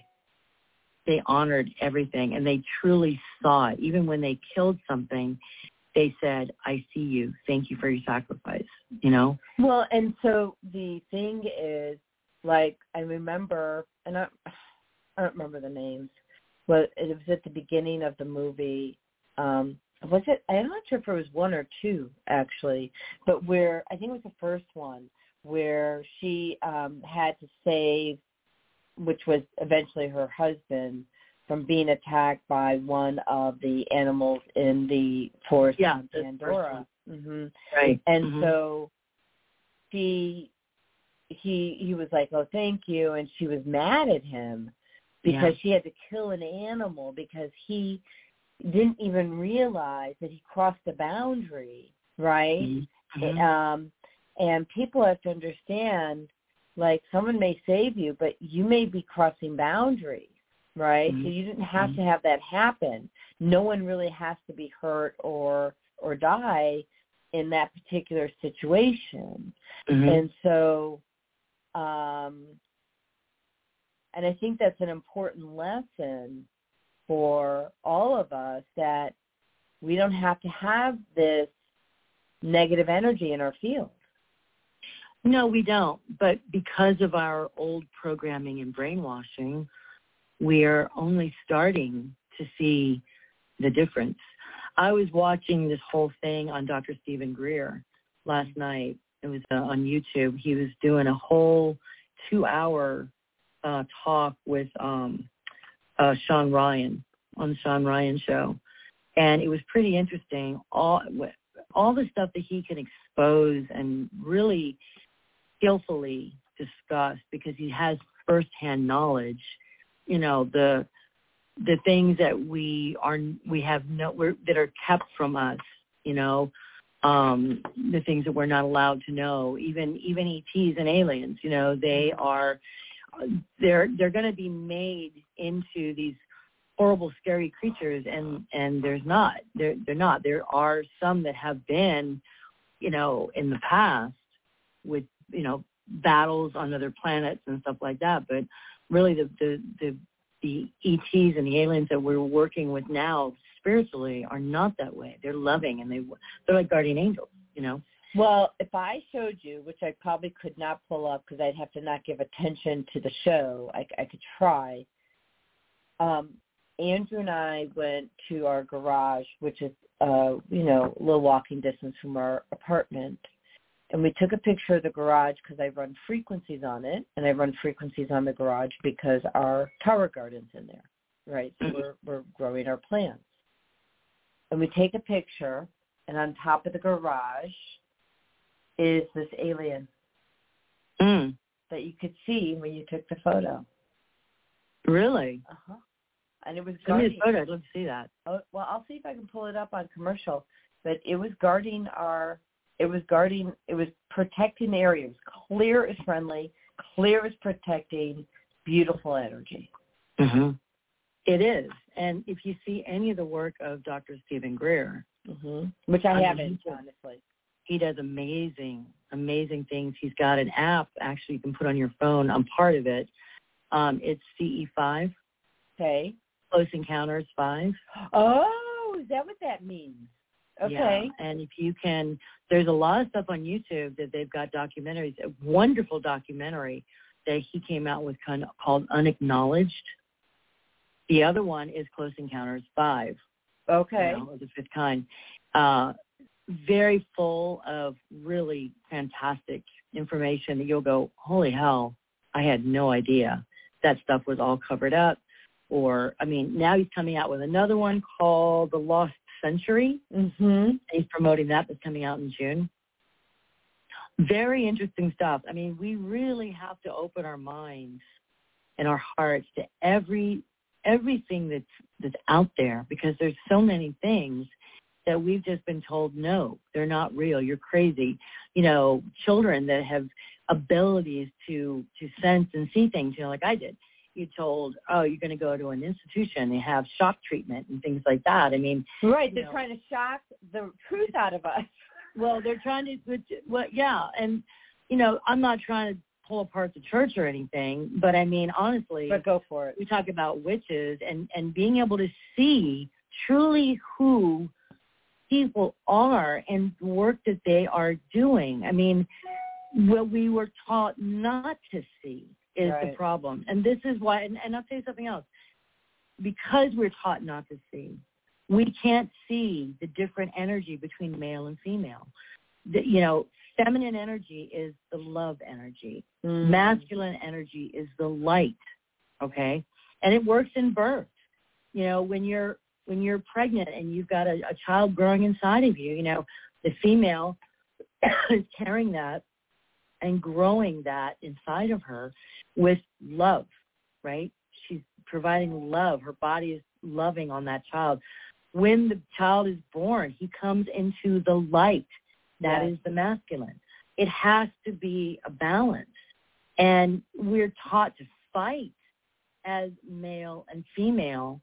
everything, and they truly saw it. Even when they killed something, they said, I see you. Thank you for your sacrifice, you know? Well, and so the thing is, like, I remember, and I don't remember the names, but it was at the beginning of the movie. Was it? I'm not sure if it was one or two, actually, but where, I think it was the first one, where she had to save, which was eventually her husband, from being attacked by one of the animals in the forest of Pandora. Mm-hmm. Right. And so he was like, oh, thank you. And she was mad at him because she had to kill an animal because he didn't even realize that he crossed a boundary, right? Mm-hmm. And people have to understand, like, someone may save you, but you may be crossing boundaries, right? Mm-hmm. So you didn't have to have that happen. No one really has to be hurt or die in that particular situation. Mm-hmm. And so, and I think that's an important lesson for all of us, that we don't have to have this negative energy in our field. No, we don't. But because of our old programming and brainwashing, we are only starting to see the difference. I was watching this whole thing on Dr. Stephen Greer last night. It was on YouTube. He was doing a whole 2-hour talk with Sean Ryan on the Sean Ryan show. And it was pretty interesting. All the stuff that he can expose and really skillfully discuss, because he has firsthand knowledge, you know, the things that that are kept from us, you know, the things that we're not allowed to know, even ETs and aliens, you know, they're going to be made into these horrible, scary creatures, and they're not. There are some that have been, you know, in the past with, you know, battles on other planets and stuff like that. But really the ETs and the aliens that we're working with now spiritually are not that way. They're loving, and they're like guardian angels, you know. Well, if I showed you, which I probably could not pull up because I'd have to not give attention to the show, I could try. Andrew and I went to our garage, which is, a little walking distance from our apartment. And we took a picture of the garage because I run frequencies on it, and I run frequencies on the garage because our tower garden's in there, right? So we're growing our plants. And we take a picture, and on top of the garage is this alien that you could see when you took the photo. Really? Uh-huh. And it was guarding. Send me a photo. I'd love to see that. Oh, well, I'll see if I can pull it up on commercial. But it was guarding it was protecting the area. It was clear as friendly, clear as protecting, beautiful energy. Mm-hmm. It is. And if you see any of the work of Dr. Stephen Greer, which I haven't, honestly. He does amazing, amazing things. He's got an app, actually, you can put on your phone. I'm part of it. It's CE5. Okay. Close Encounters 5. Oh, is that what that means? Okay. Yeah. And if you can, there's a lot of stuff on YouTube that they've got documentaries. A wonderful documentary that he came out with called Unacknowledged. The other one is Close Encounters 5. Okay. Of the fifth kind. Very full of really fantastic information that you'll go, holy hell, I had no idea that stuff was all covered up. Or, now he's coming out with another one called The Lost Century. Mm-hmm. He's promoting that. That's coming out in June. Very interesting stuff. We really have to open our minds and our hearts to everything that's out there, because there's so many things that we've just been told, no, they're not real. You're crazy. Children that have abilities to sense and see things, like I did. You told, oh, you're going to go to an institution. They have shock treatment and things like that. Right. They're trying to shock the truth out of us. Well, they're trying to, yeah. And, I'm not trying to pull apart the church or anything, but honestly. But go for it. We talk about witches and being able to see truly who people are and the work that they are doing. What we were taught not to see is the problem. And this is why, and I'll tell you something else. Because we're taught not to see, we can't see the different energy between male and female. Feminine energy is the love energy. Masculine energy is the light, okay? And it works in birth. When you're pregnant and you've got a child growing inside of you, the female is carrying that and growing that inside of her with love, right? She's providing love. Her body is loving on that child. When the child is born, he comes into the light. That is the masculine. It has to be a balance. And we're taught to fight as male and female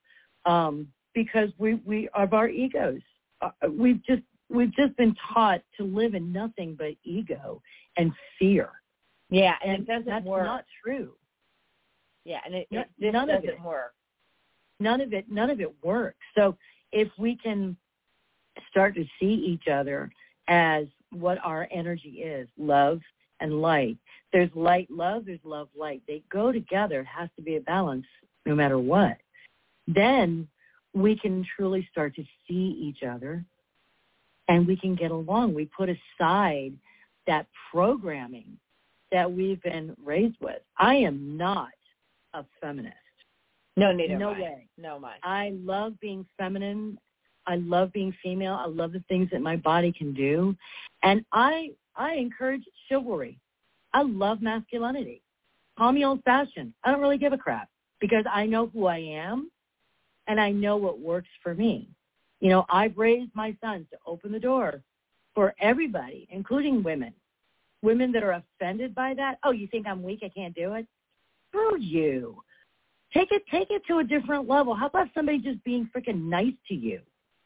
because we of our egos. We've just been taught to live in nothing but ego and fear. Yeah, and it doesn't work. That's not true. Yeah, and it none of it work. None of it works. So if we can start to see each other as what our energy is, love and light. There's light, love, there's love, light. They go together. It has to be a balance no matter what. Then we can truly start to see each other and we can get along. We put aside that programming that we've been raised with. I am not a feminist. No, neither. No way. No, mine. I love being feminine. I love being female. I love the things that my body can do. And I encourage chivalry. I love masculinity. Call me old-fashioned. I don't really give a crap because I know who I am and I know what works for me. I've raised my sons to open the door for everybody, including women. Women that are offended by that. Oh, you think I'm weak? I can't do it? Screw you. Take it to a different level. How about somebody just being freaking nice to you?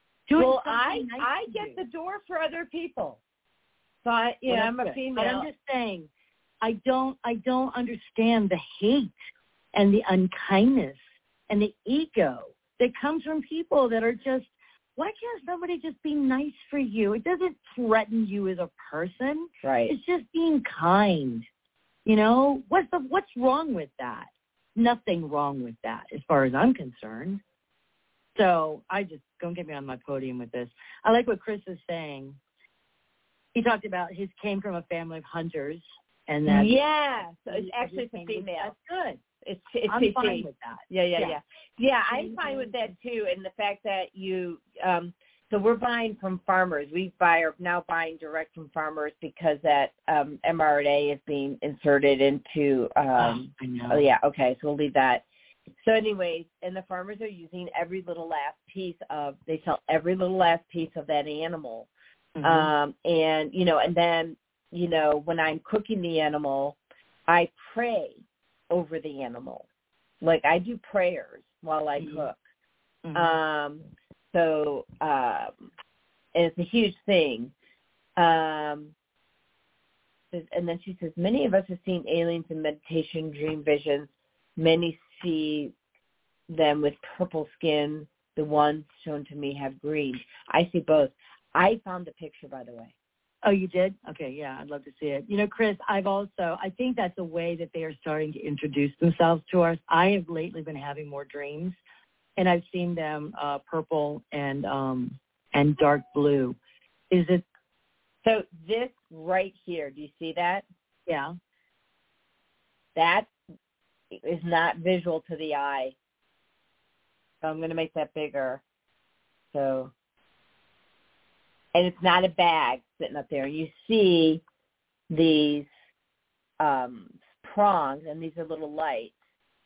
I get the door for other people. So I'm a female. But I'm just saying, I don't understand the hate and the unkindness and the ego that comes from people that are just, why can't somebody just be nice for you? It doesn't threaten you as a person. Right. It's just being kind. You know, what's wrong with that? Nothing wrong with that as far as I'm concerned. So don't get me on my podium with this. I like what Chris is saying. He talked about his came from a family of hunters, and that so it's actually a female. That's good. It's I'm fine with that. Yeah, I'm fine with that too, and the fact that you so we're buying from farmers. We are now buying direct from farmers because that mRNA is being inserted into. I know. Oh yeah, okay, so we'll leave that. So anyways, and the farmers are using every little last piece of. They sell every little last piece of that animal, and and then when I'm cooking the animal, I pray over the animal. Like I do prayers while I cook. So it's a huge thing. And then she says, many of us have seen aliens in meditation, dream visions. Many see them with purple skin. The ones shown to me have green. I see both. I found the picture, by the way. Oh, you did? Okay, yeah, I'd love to see it. Chris, I think that's a way that they are starting to introduce themselves to us. I have lately been having more dreams, and I've seen them purple and dark blue. Is it? So this right here, do you see that? Yeah. That is not visual to the eye. So I'm going to make that bigger. So... And it's not a bag sitting up there. You see these prongs, and these are little lights.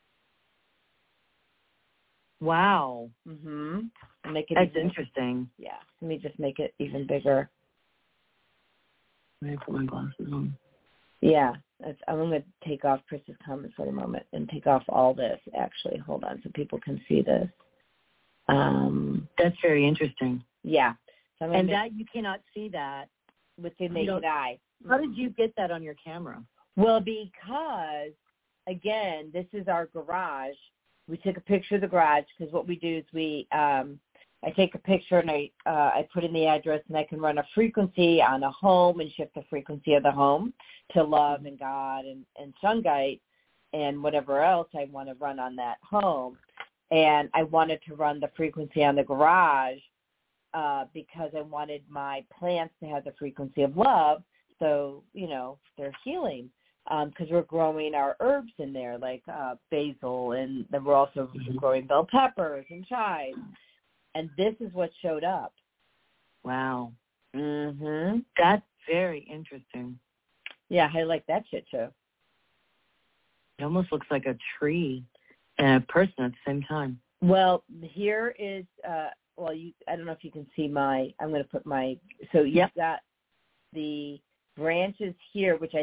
Wow. That's interesting. Yeah. Let me just make it even bigger. Let me put my glasses on. Yeah. I'm going to take off Chris's comments for a moment and take off all this, actually. Hold on, so people can see this. That's very interesting. Yeah. So and that you cannot see that with the naked eye. How did you get that on your camera? Well, because, again, this is our garage. We took a picture of the garage because what we do is I take a picture and I put in the address, and I can run a frequency on a home and shift the frequency of the home to love and God and Shungite and whatever else I want to run on that home. And I wanted to run the frequency on the garage because I wanted my plants to have the frequency of love. So, they're healing because we're growing our herbs in there like basil, and then we're also growing bell peppers and chives. And this is what showed up. Wow. Mm-hmm. That's very interesting. Yeah, I like that shit show. It almost looks like a tree and a person at the same time. Well, here is, I don't know if you can see I'm going to put so you've got the branches here, which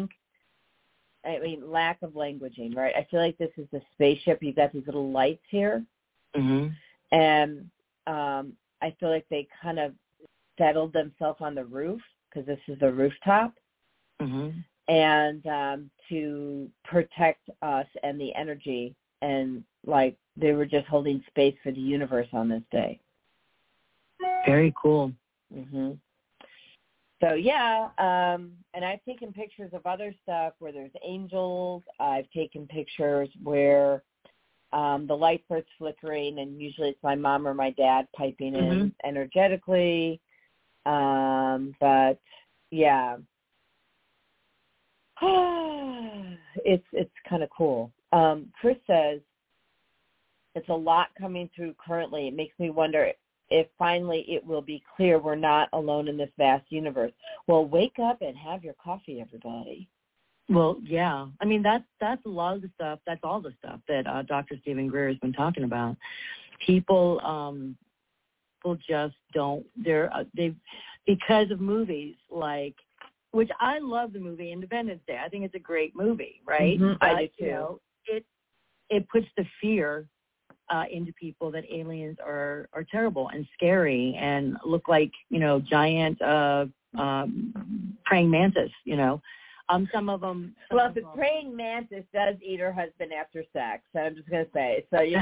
lack of languaging, right? I feel like this is the spaceship. You've got these little lights here. Mm-hmm. And I feel like they kind of settled themselves on the roof because this is the rooftop. Mm-hmm. And to protect us and the energy, and like they were just holding space for the universe on this day. Very cool. Mm-hmm. So, and I've taken pictures of other stuff where there's angels. I've taken pictures where the light starts flickering, and usually it's my mom or my dad piping in energetically. But, yeah. It's kind of cool. Chris says, it's a lot coming through currently. It makes me wonder if finally it will be clear we're not alone in this vast universe. Well, wake up and have your coffee, everybody. Well, yeah. I mean, that's a lot of the stuff. That's all the stuff that Dr. Stephen Greer has been talking about. People just don't. They because of movies like, which I love the movie Independence Day. I think it's a great movie, right? Mm-hmm. I do too. It puts the fear into people that aliens are terrible and scary and look like giant praying mantis. Some of them. Well, the praying mantis does eat her husband after sex. So I'm just going to say. So, she's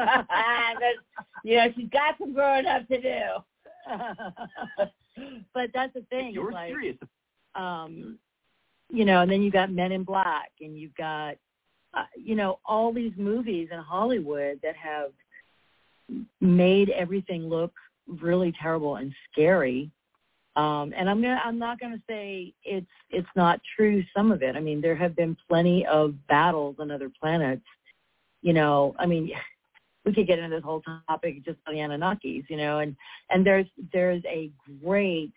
got some growing up to do. But that's the thing. You're like, serious. And then you got Men in Black, and you've got, all these movies in Hollywood that have made everything look really terrible and scary. And I'm not going to say it's not true, some of it. I mean, there have been plenty of battles on other planets. We could get into this whole topic just on the Anunnakis, and there's a great.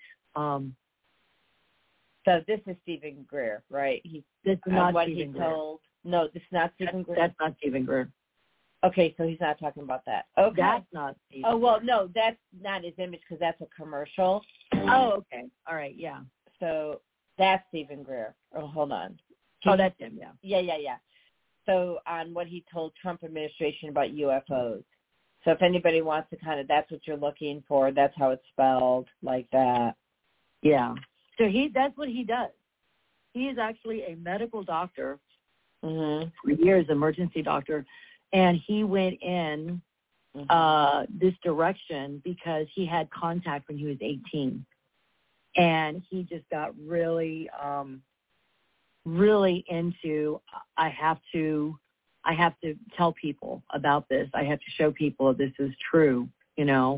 So this is Stephen Greer, right? This is not what Stephen he Greer. told. No, this is not Stephen Greer. That's not Stephen Greer. Okay, so he's not talking about that. Okay. That's not Stephen. Oh, well, no, that's not his image because that's a commercial. Oh, okay. All right, yeah. So that's Stephen Greer. Oh, hold on. That's him, yeah. Yeah. So on what he told Trump administration about UFOs. So if anybody wants to that's what you're looking for, that's how it's spelled, like that. Yeah. So that's what he does. He is actually a medical doctor, for years, emergency doctor, and he went in this direction because he had contact when he was 18. And he just got really, really into, I have to tell people about this. I have to show people this is true, Yeah.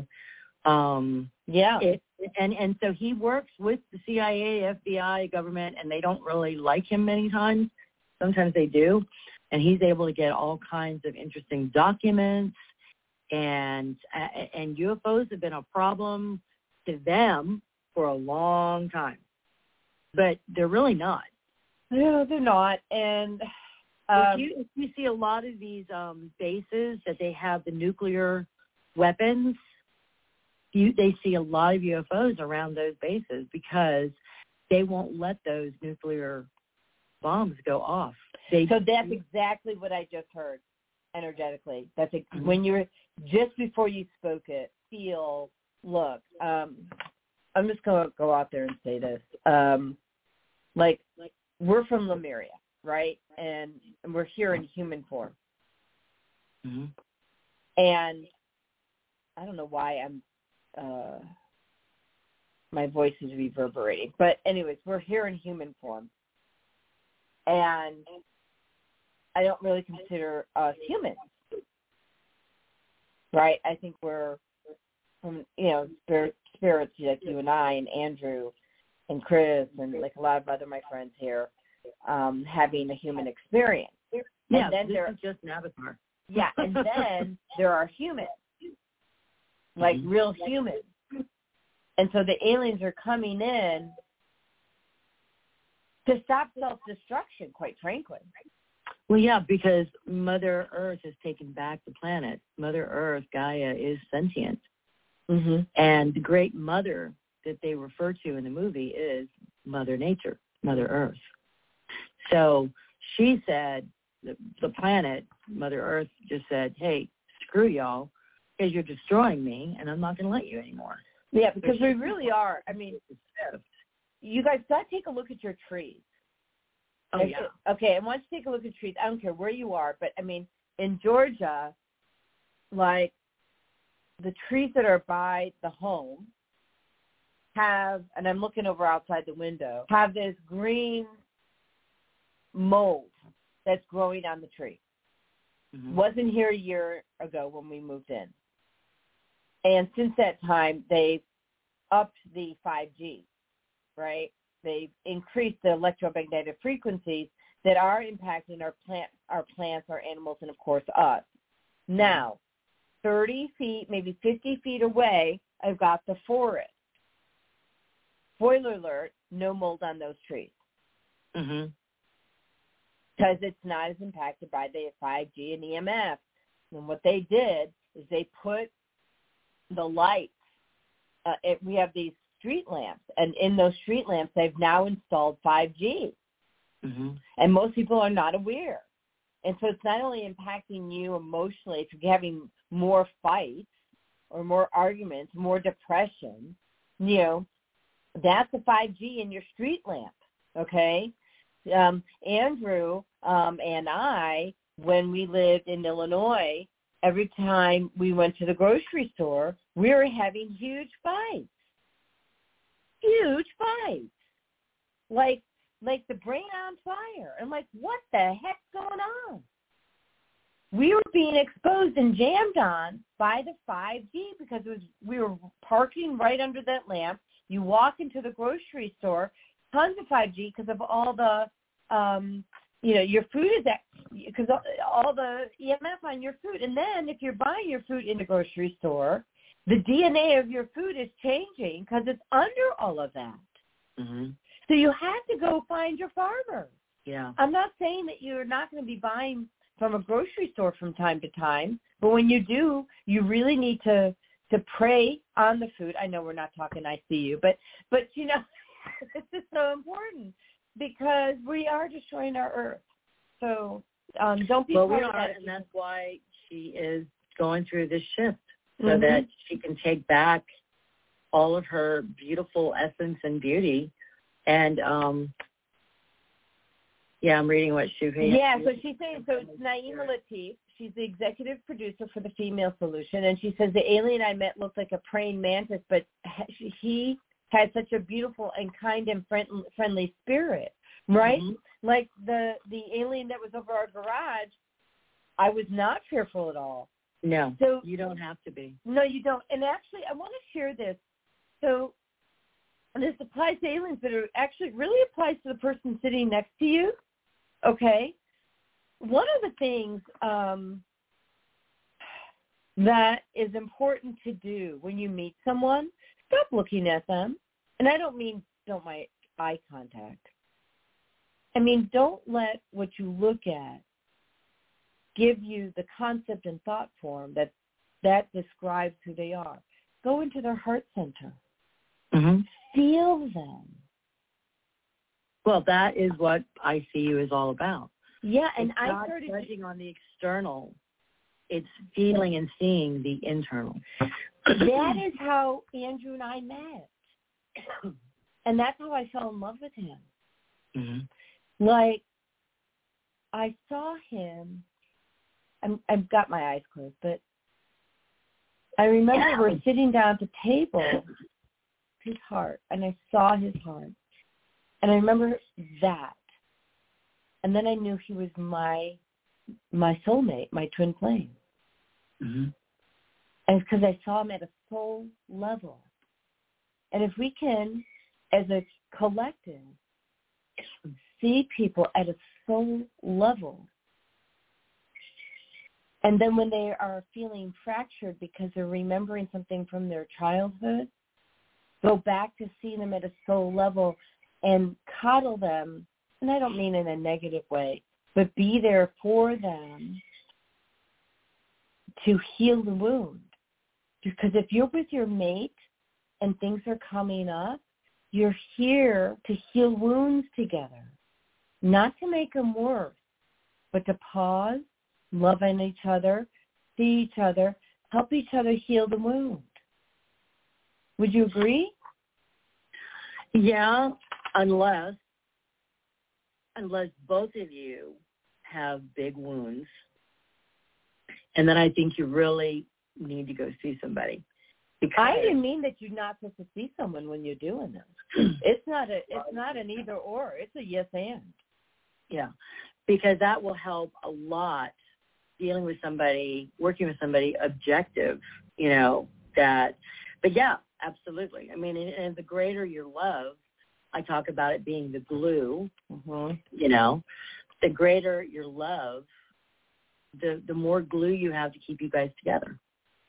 And so he works with the CIA, FBI, government, and they don't really like him many times. Sometimes they do. And he's able to get all kinds of interesting documents. And UFOs have been a problem to them for a long time. But they're really not. No, they're not. And if you see a lot of these bases that they have the nuclear weapons, they see a lot of UFOs around those bases because they won't let those nuclear bombs go off. So that's exactly what I just heard energetically. That's when you're just before you spoke it, look, I'm just going to go out there and say this. Like we're from Lemuria, right? And we're here in human form. Mm-hmm. And I don't know why my voice is reverberating. But anyways, we're here in human form. And I don't really consider us humans, right? I think we're from, spirits like you and I and Andrew and Chris and like a lot of other my friends here, having a human experience. Yeah, and then this is just an avatar. Yeah, and then there are humans, like real humans. And so the aliens are coming in to stop self-destruction, quite frankly. Well, yeah, because Mother Earth has taken back the planet. Mother Earth, Gaia, is sentient. Mm-hmm. And the great mother that they refer to in the movie is Mother Nature, Mother Earth. So she said, the planet, Mother Earth, just said, hey, screw y'all, because you're destroying me, and I'm not going to let you anymore. Yeah, because we really are. I mean, you guys got to take a look at your trees. Oh, yeah. Okay, and once you take a look at trees, I don't care where you are, but, I mean, in Georgia, like, the trees that are by the home have, and I'm looking over outside the window, have this green mold that's growing on the tree. Mm-hmm. Wasn't here a year ago when we moved in. And since that time, they've upped the 5G, right? They've increased the electromagnetic frequencies that are impacting our plants, our animals, and, of course, us. Now, 30 feet, maybe 50 feet away, I've got the forest. Spoiler alert, no mold on those trees. Mm-hmm. Because it's not as impacted by the 5G and EMF. And what they did is they put the lights. We have these street lamps, and in those street lamps, they've now installed 5G. Mm-hmm. And most people are not aware. And so it's not only impacting you emotionally if you're having more fights or more arguments, more depression, that's the 5G in your street lamp, okay? Andrew and I, when we lived in Illinois, every time we went to the grocery store, we were having huge fights. Huge fights. Like the brain on fire. I'm like, what the heck's going on? We were being exposed and jammed on by the 5G because we were parking right under that lamp. You walk into the grocery store, tons of 5G because of all the, your food is because all the EMF on your food. And then if you're buying your food in the grocery store, the DNA of your food is changing because it's under all of that. Mm-hmm. So you have to go find your farmer. Yeah. I'm not saying that you're not going to be buying from a grocery store from time to time, but when you do, you really need to pray on the food. I know we're not talking ICU, but it's just so important because we are destroying our earth. So don't be part of that. And that's why she is going through this shift so mm-hmm. that she can take back all of her beautiful essence and beauty. And I'm reading what Shuhei. Yeah, so she's saying, so it's Naima Latif. She's the executive producer for the Female Solution, and she says the alien I met looked like a praying mantis, but he had such a beautiful and kind and friendly spirit, right? Mm-hmm. Like the alien that was over our garage, I was not fearful at all. No, so you don't have to be. No, you don't. And actually, I want to share this. So this applies to aliens, but it actually really applies to the person sitting next to you. Okay, one of the things that is important to do when you meet someone, stop looking at them. And I don't mean don't make eye contact. I mean, don't let what you look at give you the concept and thought form that describes who they are. Go into their heart center. Mm-hmm. Feel them. Well, that is what ICU is all about. Yeah, and it's not judging on the external. It's feeling and seeing the internal. That is how Andrew and I met. And that's how I fell in love with him. Mm-hmm. Like, I saw him. I've got my eyes closed, but I remember we're sitting down at the table, his heart, and I saw his heart. And I remember that. And then I knew he was my soulmate, my twin flame. Mm-hmm. And because I saw him at a soul level. And if we can, as a collective, see people at a soul level, and then when they are feeling fractured because they're remembering something from their childhood, go back to see them at a soul level and coddle them, and I don't mean in a negative way, but be there for them to heal the wound. Because if you're with your mate and things are coming up, you're here to heal wounds together, not to make them worse, but to pause, love on each other, see each other, help each other heal the wound. Would you agree? Yeah, unless both of you have big wounds. And then I think you really need to go see somebody. Because I didn't mean that you're not supposed to see someone when you're doing this. It's not an either or. It's a yes and. Yeah, because that will help a lot dealing with somebody, working with somebody objective, but yeah, absolutely. I mean, and the greater your love, I talk about it being the glue, the greater your love, the more glue you have to keep you guys together.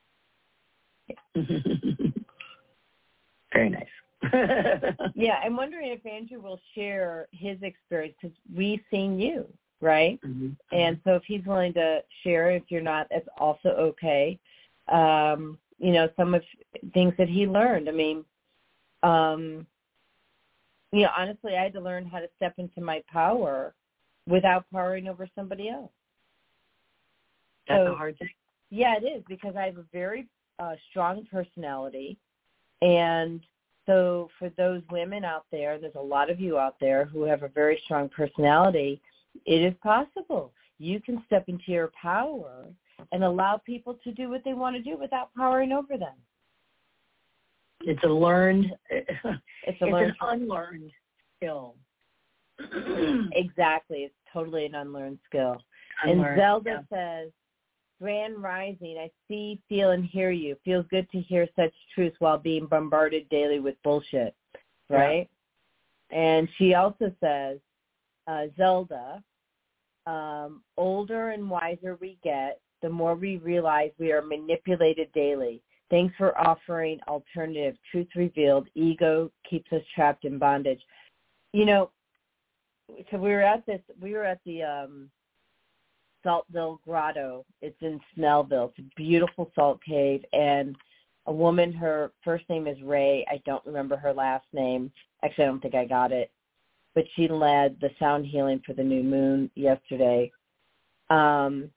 Very nice. Yeah, I'm wondering if Andrew will share his experience because we've seen you, right? Mm-hmm. And so if he's willing to share, if you're not, that's also okay. Some of things that he learned. I mean, honestly, I had to learn how to step into my power without powering over somebody else. That's a hard thing. Yeah, it is, because I have a very strong personality, and So for those women out there, there's a lot of you out there who have a very strong personality. It is possible. You can step into your power and allow people to do what they want to do without powering over them. It's a learned, It's an unlearned skill. Exactly. It's totally an unlearned skill. Unlearned, and Zelda says, Grand Rising, I see, feel, and hear you. Feels good to hear such truth while being bombarded daily with bullshit, right? Yeah. And she also says, Zelda, older and wiser we get, the more we realize we are manipulated daily. Thanks for offering alternative, truth revealed. Ego keeps us trapped in bondage. You know, so we were at the Saltville Grotto. It's in Snellville. It's a beautiful salt cave. And a woman, her first name is Ray. I don't remember her last name. Actually, I don't think I got it. But she led the sound healing for the new moon yesterday. And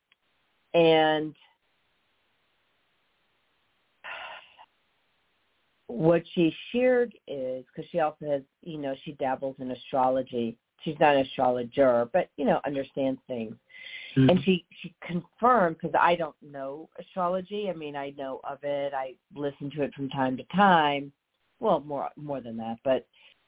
what she shared is, because she also has, you know, she dabbles in astrology. She's not an astrologer, but, you know, understands things. Mm-hmm. And she confirmed, because I don't know astrology. I mean, I know of it. I listen to it from time to time. Well, more than that. But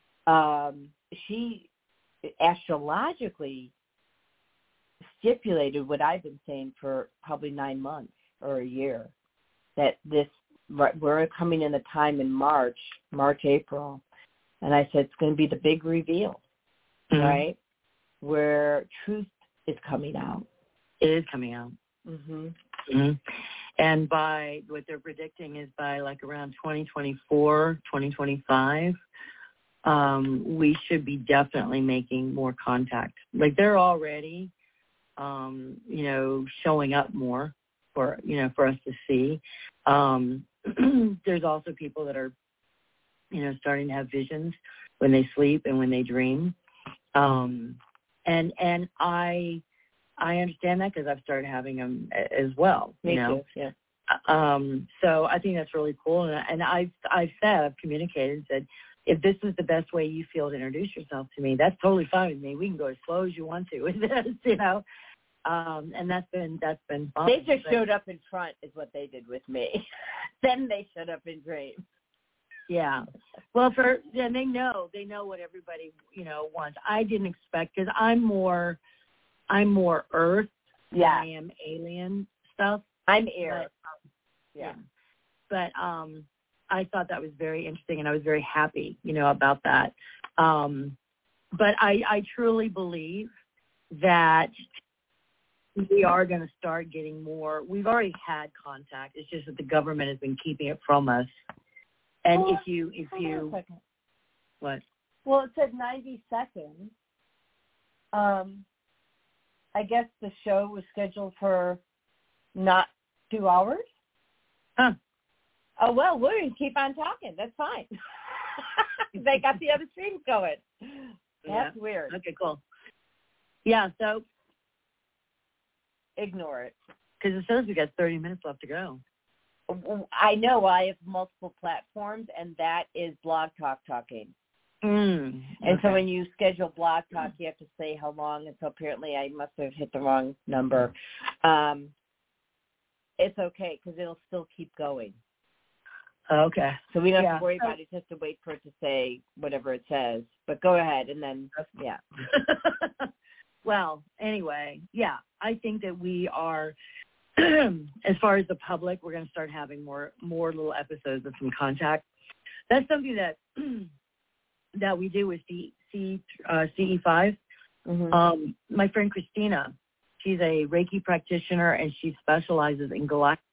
she astrologically stipulated what I've been saying for probably 9 months or a year, that we're coming in a time in March, April. And I said, it's going to be the big reveal, mm-hmm. right? Where truth is coming out. It is coming out. Mm-hmm. Mm-hmm. And by what they're predicting is by like around 2024, 2025, we should be definitely making more contact. Like they're already, you know, showing up more for us to see. There's also people that are, you know, starting to have visions when they sleep and when they dream. And I understand that because I've started having them as well. Me know? Too, yeah. So I think that's really cool. And I've communicated and said, if this is the best way you feel to introduce yourself to me, that's totally fine with me. We can go as slow as you want to with this, you know. And that's been fun. They just showed up in front is what they did with me. Then they showed up in dreams. Yeah. Well, they know what everybody, you know, wants. I didn't expect, because I'm more earth than I am alien stuff. I'm air. Yeah. But I thought that was very interesting, and I was very happy, you know, about that. But I truly believe that we are going to start getting more. We've already had contact. It's just that the government has been keeping it from us. And if you what? Well, it said 90 seconds. I guess the show was scheduled for not 2 hours. Huh. Oh, well, we're going to keep on talking. That's fine. They got the other streams going. That's weird. Okay, cool. Yeah, so ignore it. Because it says we got 30 minutes left to go. I know. I have multiple platforms, and that is Blog Talk Talking. And so when you schedule Blog Talk, you have to say how long, and so apparently I must have hit the wrong number. It's okay, because it'll still keep going. Okay. So we don't have to worry about it. Just to wait for it to say whatever it says. But go ahead, and then, yeah. Well, anyway, yeah, I think that we are, as far as the public, we're going to start having more little episodes of some contact. That's something that that we do with CE5. Mm-hmm. My friend Christina, she's a Reiki practitioner, and she specializes in galactic.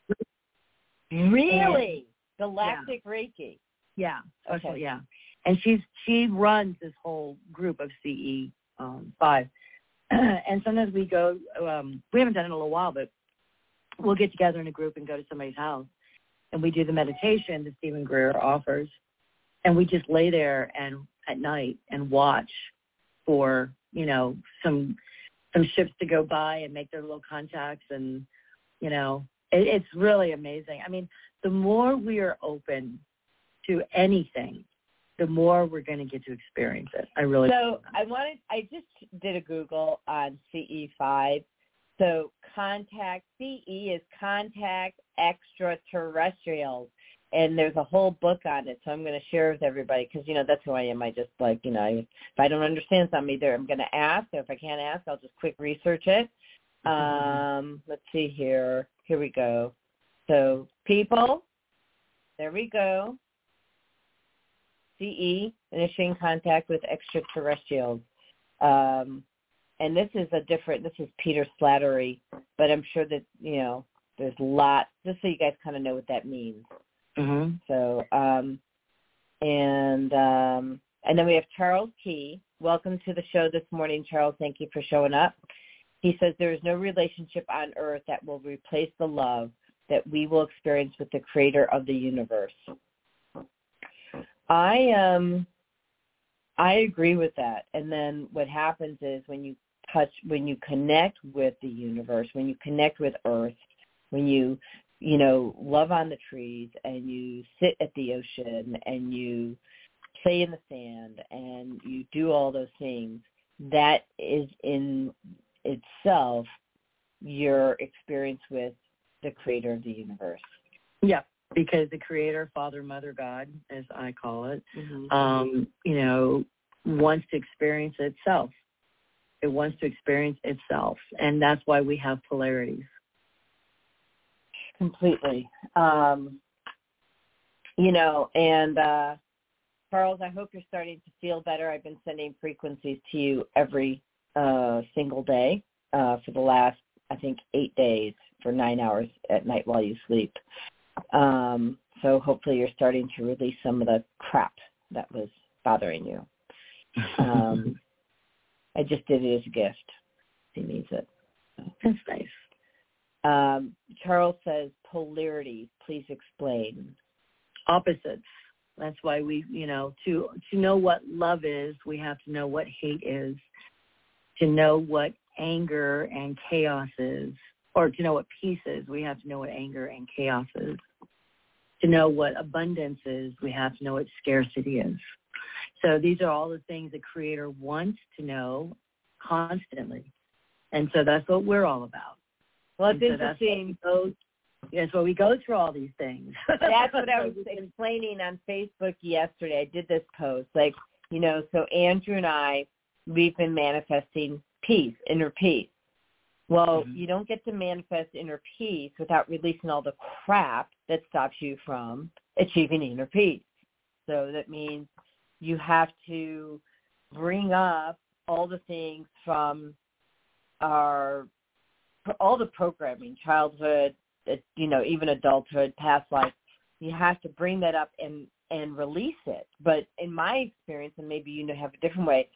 Really? Galactic Reiki? Yeah. Okay. Yeah. And she runs this whole group of CE5. And sometimes we go, we haven't done it in a little while, but we'll get together in a group and go to somebody's house, and we do the meditation that Stephen Greer offers. And we just lay there and at night and watch for, you know, some ships to go by and make their little contacts. And, you know, it's really amazing. I mean, the more we are open to anything, the more we're going to get to experience it. I just did a Google on CE5. So CE is contact extraterrestrials. And there's a whole book on it, so I'm going to share with everybody because, that's who I am. I just if I don't understand something, either I'm going to ask, or if I can't ask, I'll just quick research it. Let's see here. Here we go. So people, there we go. CE, initiating contact with extraterrestrials. And this is Peter Slattery, but I'm sure that, there's lots, just so you guys kind of know what that means. Mm-hmm. So, and then we have Charles Key. Welcome to the show this morning, Charles. Thank you for showing up. He says there is no relationship on earth that will replace the love that we will experience with the creator of the universe. I agree with that. And then what happens is when you connect with the universe, when you connect with earth, when you love on the trees and you sit at the ocean and you play in the sand and you do all those things, that is in itself your experience with the creator of the universe. Yeah, because the creator, Father, Mother, God, as I call it, wants to experience itself. It wants to experience itself. And that's why we have polarities. Completely. Charles, I hope you're starting to feel better. I've been sending frequencies to you every single day for the last, I think, 8 days for 9 hours at night while you sleep. So hopefully you're starting to release some of the crap that was bothering you. I just did it as a gift. He needs it. That's nice. Charles says, polarities, please explain. Opposites. That's why we, to know what love is, we have to know what hate is. To know what anger and chaos is, or to know what peace is, we have to know what anger and chaos is. To know what abundance is, we have to know what scarcity is. So these are all the things the Creator wants to know constantly. And so that's what we're all about. Well, it's interesting. That's why we go through all these things. That's what I was explaining on Facebook yesterday. I did this post. So Andrew and I, we've been manifesting peace, inner peace. Well, you don't get to manifest inner peace without releasing all the crap that stops you from achieving inner peace. So that means you have to bring up all the things from all the programming, childhood, even adulthood, past life. You have to bring that up and release it. But in my experience, and maybe you have a different way,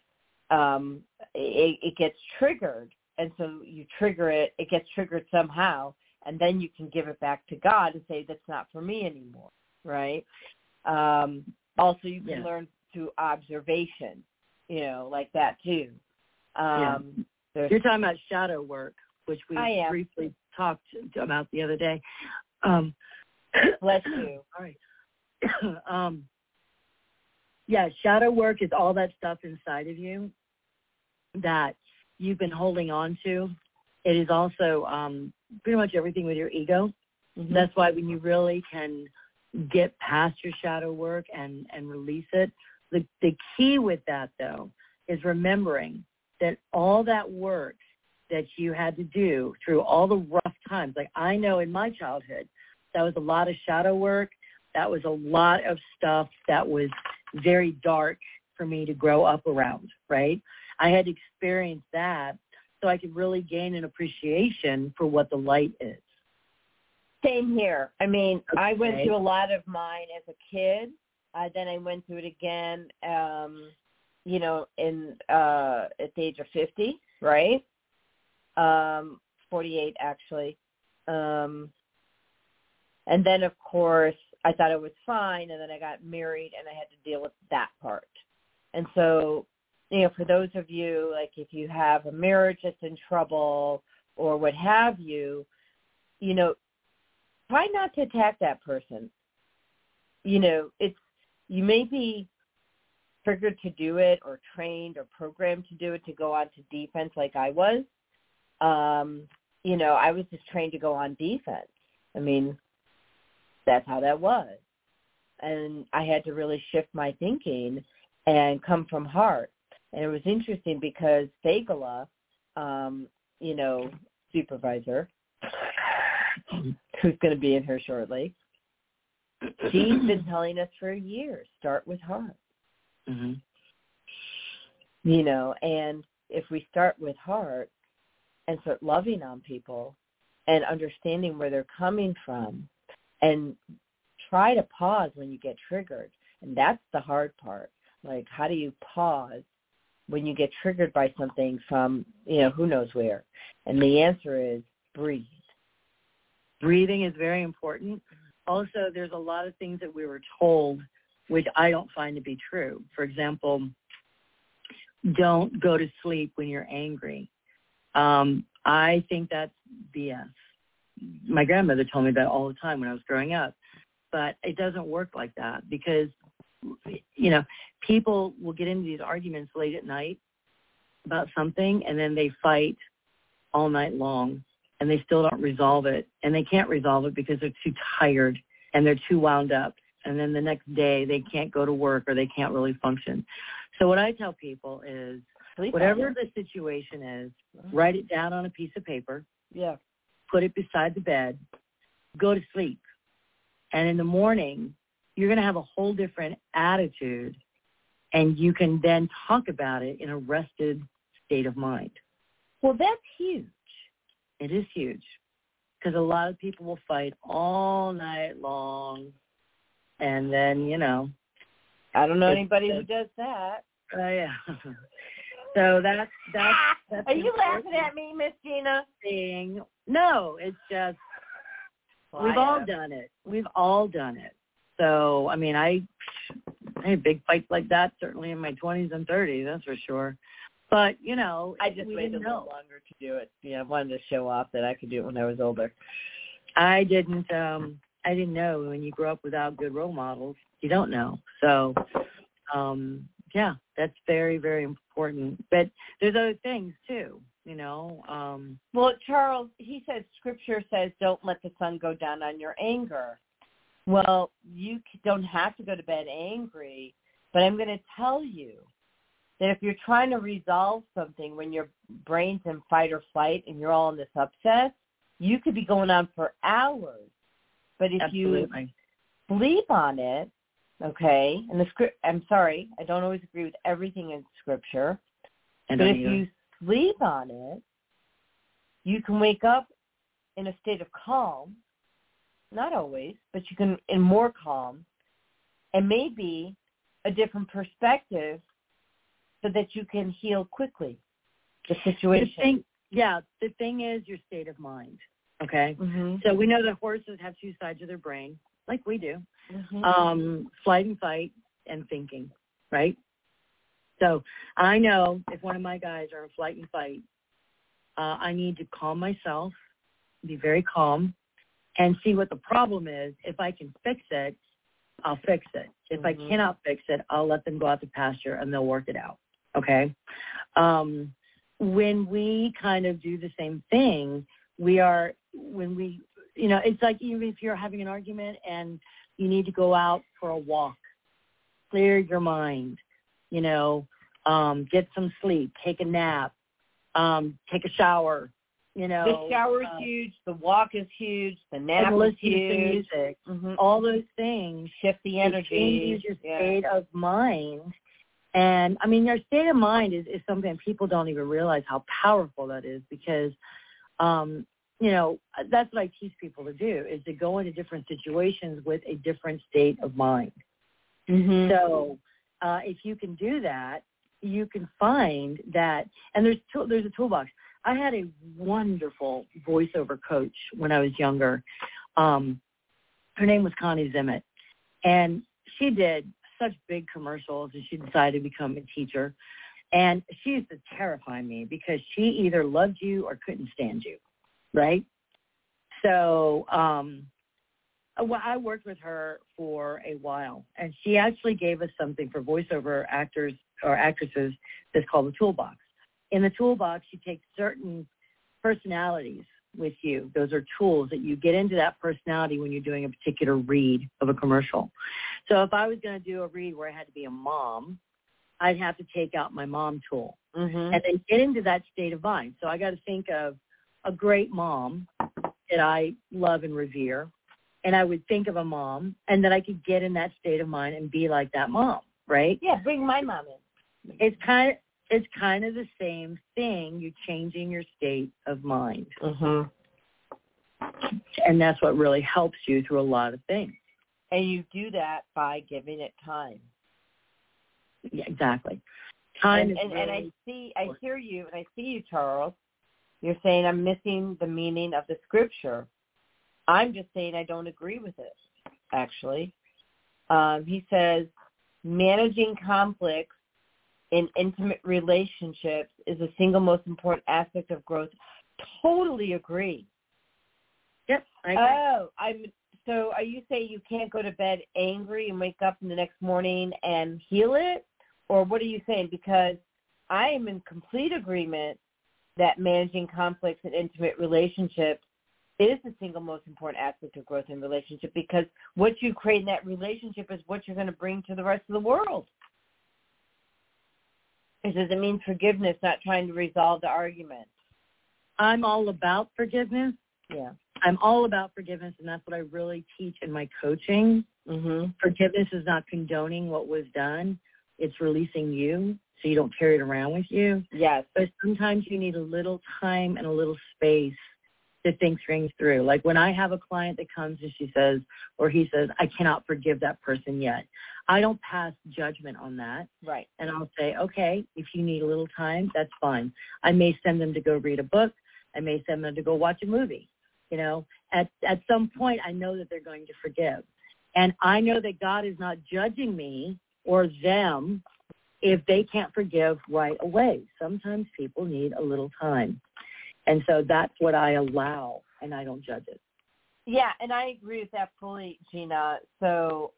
it gets triggered. And so you trigger it, it gets triggered somehow, and then you can give it back to God and say, that's not for me anymore, right? Also, you can learn through observation, like that too. You're talking about shadow work, which we briefly talked about the other day. Bless you. All right. Shadow work is all that stuff inside of you that you've been holding on to. It is also pretty much everything with your ego. Mm-hmm. That's why when you really can get past your shadow work and release it, the key with that, though, is remembering that all that work that you had to do through all the rough times, like I know in my childhood, that was a lot of shadow work. That was a lot of stuff that was very dark for me to grow up around, right? I had to experience that so I could really gain an appreciation for what the light is. Same here. I mean, okay. I went through a lot of mine as a kid. Then I went through it again, at the age of 50, right? 48, actually. And then, of course, I thought it was fine, and then I got married, and I had to deal with that part. And so, for those of you, like if you have a marriage that's in trouble or what have you, try not to attack that person. you may be triggered to do it or trained or programmed to do it, to go on to defense like I was. You know, I was just trained to go on defense. I mean, that's how that was. And I had to really shift my thinking and come from heart. And it was interesting because Fagala, you know, supervisor, who's going to be in here shortly, she's been telling us for years, start with heart. Mm-hmm. You know, and if we start with heart and start loving on people and understanding where they're coming from, and try to pause when you get triggered. And that's the hard part. Like, how do you pause when you get triggered by something from, you know, who knows where? And the answer is breathe. Breathing is very important. Also, there's a lot of things that we were told, which I don't find to be true. For example, don't go to sleep when you're angry. I think that's BS. My grandmother told me that all the time when I was growing up. But it doesn't work like that because, you know, people will get into these arguments late at night about something, and then they fight all night long, and they still don't resolve it. And they can't resolve it because they're too tired and they're too wound up. And then the next day they can't go to work or they can't really function. So what I tell people is whatever the situation is, write it down on a piece of paper. Yeah. Put it beside the bed. Go to sleep. And in the morning, you're going to have a whole different attitude, and you can then talk about it in a rested state of mind. Well, that's huge. It is huge because a lot of people will fight all night long, and then, you know. I don't know anybody who does that. Yeah. So that's Are you laughing at me, Miss Gina? Thing. No, it's just. We've all done it. We've all done it. So, I mean, I had big fights like that, certainly in my 20s and 30s, that's for sure. But, you know, I just waited a little longer to do it. Yeah, I wanted to show off that I could do it when I was older. I didn't know when you grow up without good role models, you don't know. So, yeah, that's very, very important. But there's other things, too. You know, well, Charles, he says, Scripture says, don't let the sun go down on your anger. Well, you don't have to go to bed angry, but I'm going to tell you that if you're trying to resolve something when your brain's in fight or flight and you're all in this upset, you could be going on for hours. But if Absolutely. you sleep on it, okay, and I'm sorry, I don't always agree with everything in Scripture, but if you sleep on it, you can wake up in a state of calm, not always, but you can in more calm, and maybe a different perspective so that you can heal quickly the situation. The thing is your state of mind, okay? Mm-hmm. So we know that horses have two sides of their brain, like we do, flight and fight and thinking, right? So I know if one of my guys are in flight and fight, I need to calm myself, be very calm, and see what the problem is. If I can fix it, I'll fix it. If I cannot fix it, I'll let them go out to pasture and they'll work it out, okay? When we kind of do the same thing, it's like even if you're having an argument and you need to go out for a walk, clear your mind. You know, get some sleep, take a nap, take a shower, you know. The shower is huge, the walk is huge, the nap is huge. Music, all those things. Shift the energy. Changes your state of mind. And, I mean, your state of mind is something people don't even realize how powerful that is because, you know, that's what I teach people to do is to go into different situations with a different state of mind. Mm-hmm. So, if you can do that, you can find that, and there's a toolbox. I had a wonderful voiceover coach when I was younger. Her name was Connie Zimmett, and she did such big commercials, and she decided to become a teacher. And she used to terrify me because she either loved you or couldn't stand you, right? So Well, I worked with her for a while, and she actually gave us something for voiceover actors or actresses that's called the toolbox. In the toolbox, you take certain personalities with you. Those are tools that you get into that personality when you're doing a particular read of a commercial. So if I was going to do a read where I had to be a mom, I'd have to take out my mom tool and then get into that state of mind. So I got to think of a great mom that I love and revere, and I would think of a mom, and then I could get in that state of mind and be like that mom, right? Yeah, bring my mom in. It's kind of the same thing. You're changing your state of mind. And that's what really helps you through a lot of things. And you do that by giving it time. Yeah, exactly. Time and really I hear you, and I see you, Charles. You're saying I'm missing the meaning of the scripture. I'm just saying I don't agree with it, actually. He says managing conflicts in intimate relationships is the single most important aspect of growth. Totally agree. Yep, I agree. So are you saying you can't go to bed angry and wake up in the next morning and heal it? Or what are you saying? Because I am in complete agreement that managing conflicts in intimate relationships is the single most important aspect of growth in relationship, because what you create in that relationship is what you're going to bring to the rest of the world. It doesn't mean forgiveness, not trying to resolve the argument. I'm all about forgiveness. Yeah. I'm all about forgiveness, and that's what I really teach in my coaching. Forgiveness is not condoning what was done. It's releasing you so you don't carry it around with you. Yes. But sometimes you need a little time and a little space to think things through. Like when I have a client that comes and she says, or he says, I cannot forgive that person yet. I don't pass judgment on that. Right. And I'll say, okay, if you need a little time, that's fine. I may send them to go read a book. I may send them to go watch a movie. You know, at some point, I know that they're going to forgive. And I know that God is not judging me or them if they can't forgive right away. Sometimes people need a little time. And so that's what I allow, and I don't judge it. Yeah, and I agree with that fully, Gina. So,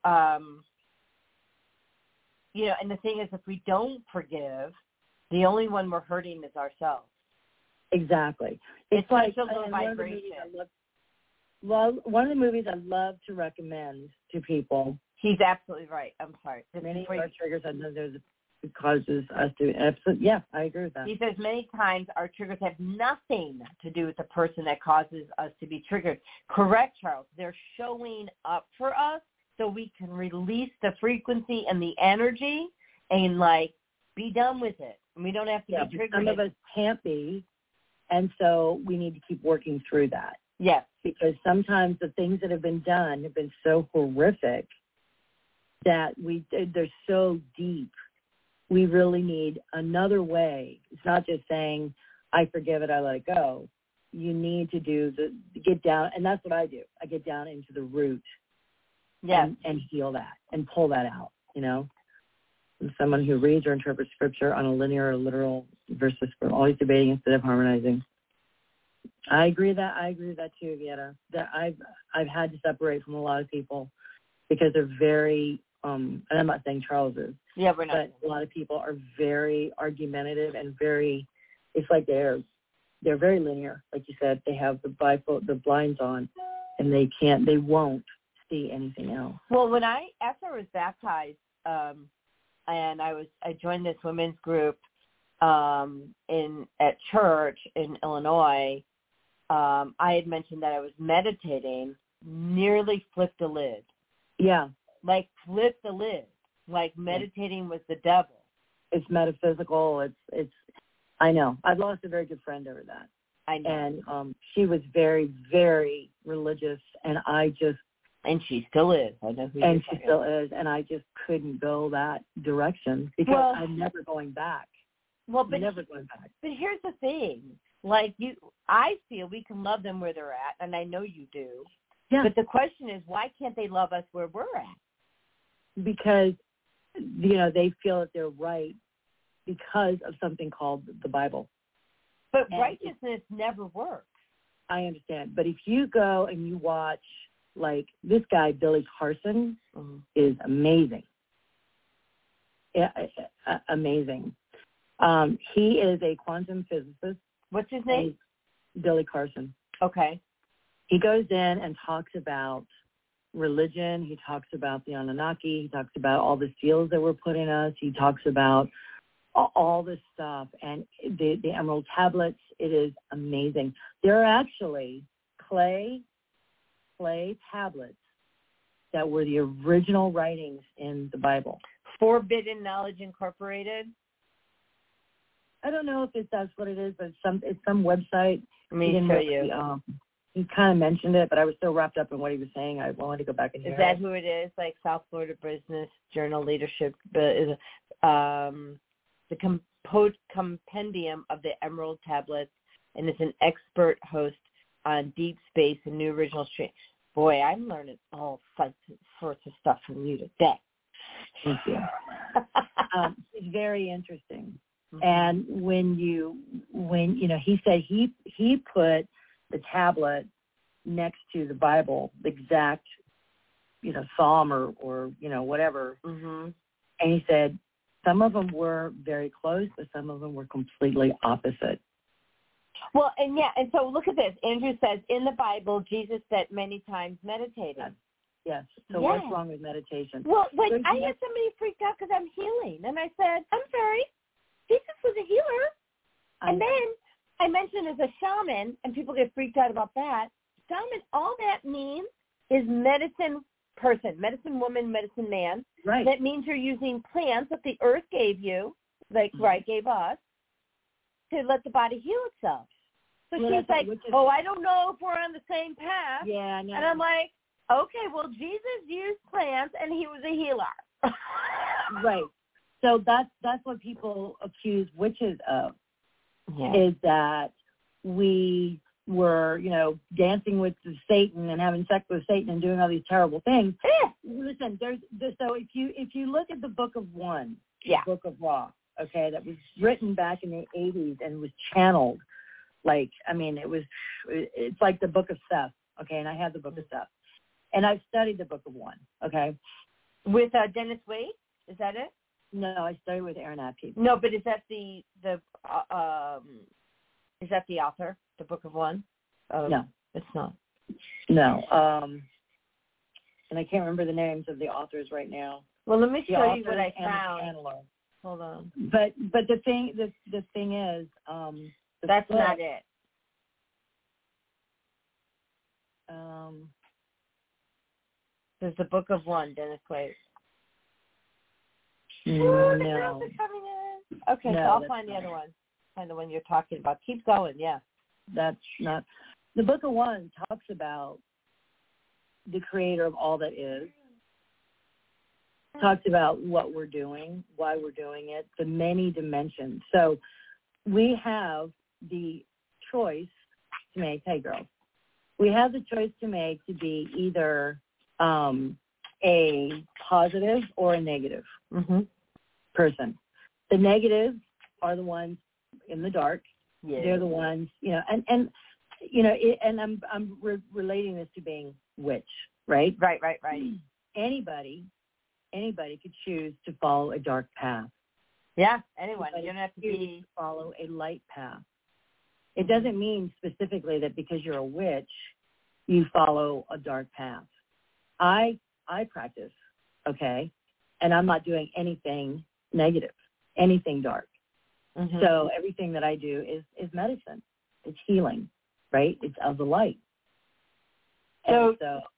you know, and the thing is, if we don't forgive, the only one we're hurting is ourselves. Exactly. It's like such a low vibration. One of the movies I love to recommend to people. He's absolutely right. I'm sorry. Many of our triggers, I know there's causes us to. Yeah, I agree with that. He says many times our triggers have nothing to do with the person that causes us to be triggered. Correct, Charles. They're showing up for us so we can release the frequency and the energy and, like, be done with it. And we don't have to be triggered. Some of us can't be, and so we need to keep working through that. Yes. Because sometimes the things that have been done have been so horrific that they're so deep. We really need another way. It's not just saying, I forgive it, I let it go. You need to get down, and that's what I do. I get down into the root and heal that and pull that out, you know. I'm someone who reads or interprets scripture on a linear or literal versus we're always debating instead of harmonizing. I agree with that too, Vieta. That I've had to separate from a lot of people because they're very and I'm not saying Charles is. Yeah, we're not. But a lot of people are very argumentative and very. It's like they're very linear, like you said. They have the blinds on, and they won't see anything else. Well, after I was baptized, and I joined this women's group at church in Illinois. I had mentioned that I was meditating, nearly flipped the lid. Yeah. Like flip the lid. Like meditating was the devil. It's metaphysical. It's. I know. I've lost a very good friend over that. I know. And she was very, very religious, and and she still is. I know who. And she still is, and I just couldn't go that direction because I'm never going back. Well, but never going back. But here's the thing. Like I feel we can love them where they're at, and I know you do. Yeah. But the question is, why can't they love us where we're at? Because, you know, they feel that they're right because of something called the Bible. But righteousness never works. I understand. But if you go and you watch Like, this guy, Billy Carson, is amazing. Yeah, amazing. He is a quantum physicist. What's his name? Billy Carson. Okay. He goes in and talks about religion. He talks about the Anunnaki. He talks about all the seals that were put in us. He talks about all this stuff. And the Emerald Tablets, it is amazing. There are actually clay tablets that were the original writings in the Bible. Forbidden Knowledge Incorporated? I don't know if that's what it is, but it's some website. Let me show you. He kind of mentioned it, but I was so wrapped up in what he was saying, I wanted to go back and hear it. Is that who it is? Like South Florida Business Journal Leadership, the compendium of the Emerald Tablets, and it's an expert host on deep space and new original stream. Boy, I'm learning all sorts of stuff from you today. Thank you. It's very interesting. Mm-hmm. And when he said he put the tablet next to the Bible, the exact, Psalm or whatever. Mm-hmm. And he said some of them were very close, but some of them were completely opposite. Well, and so look at this. Andrew says, in the Bible, Jesus said many times meditating. Yes. So what's wrong with meditation? Well, I had somebody freaked out because I'm healing. And I said, I'm sorry, Jesus was a healer. And then I mentioned as a shaman, and people get freaked out about that. Shaman, all that means is medicine person, medicine woman, medicine man. Right. That means you're using plants that the earth gave you, gave us, to let the body heal itself. So she's like, I don't know if we're on the same path. Yeah, no. And I'm like, okay, well, Jesus used plants, and he was a healer. Right. So that's what people accuse witches of, yeah. Is that we were, dancing with Satan and having sex with Satan and doing all these terrible things. Listen, so if you look at the Book of One, the Book of Ra, okay, that was written back in the 80s and was channeled, it's like the Book of Seth, okay, and I have the Book of Seth. And I've studied the Book of One, okay? With Dennis Wade? Is that it? No, I studied with Aaron Apke. No, but is that the author, the Book of One? No. It's not. No. And I can't remember the names of the authors right now. Well, let me show you what I found. Hold on. But the thing is, that's not it. There's the Book of One, Dennis Wade. No. Okay, so I'll find the other one. Find the one you're talking about. Keep going, yeah. That's not. The Book of One talks about the creator of all that is. Talks about what we're doing, why we're doing it, the many dimensions. So we have the choice to make, hey girls, we have the choice to make to be either a positive or a negative person. The negatives are the ones in the dark. Yeah. They're the ones, and I'm relating this to being witch, right? Right. Anybody could choose to follow a dark path. Yeah, anyone. You don't have to follow a light path. It doesn't mean specifically that because you're a witch, you follow a dark path. I practice, okay, and I'm not doing anything negative, anything dark. Mm-hmm. So everything that I do is medicine. It's healing, right? It's of the light. So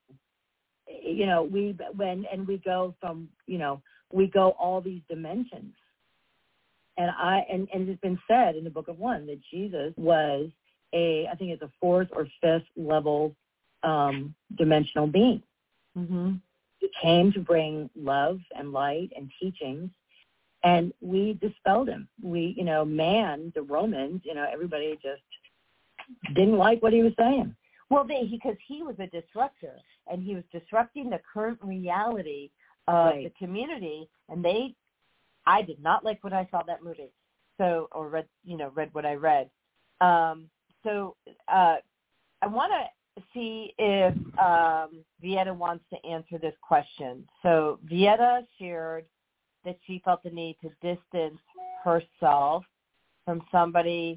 we go from, we go all these dimensions. And it's been said in the Book of One that Jesus was I think it's a fourth or fifth level dimensional being. Mm-hmm. He came to bring love and light and teachings, and we dispelled him. We, man, the Romans, everybody just didn't like what he was saying. Well, because he was a disruptor, and he was disrupting the current reality of the community, and I did not like when I saw that movie, read what I read. I want to see if Vieta wants to answer this question. So Vieta shared that she felt the need to distance herself from somebody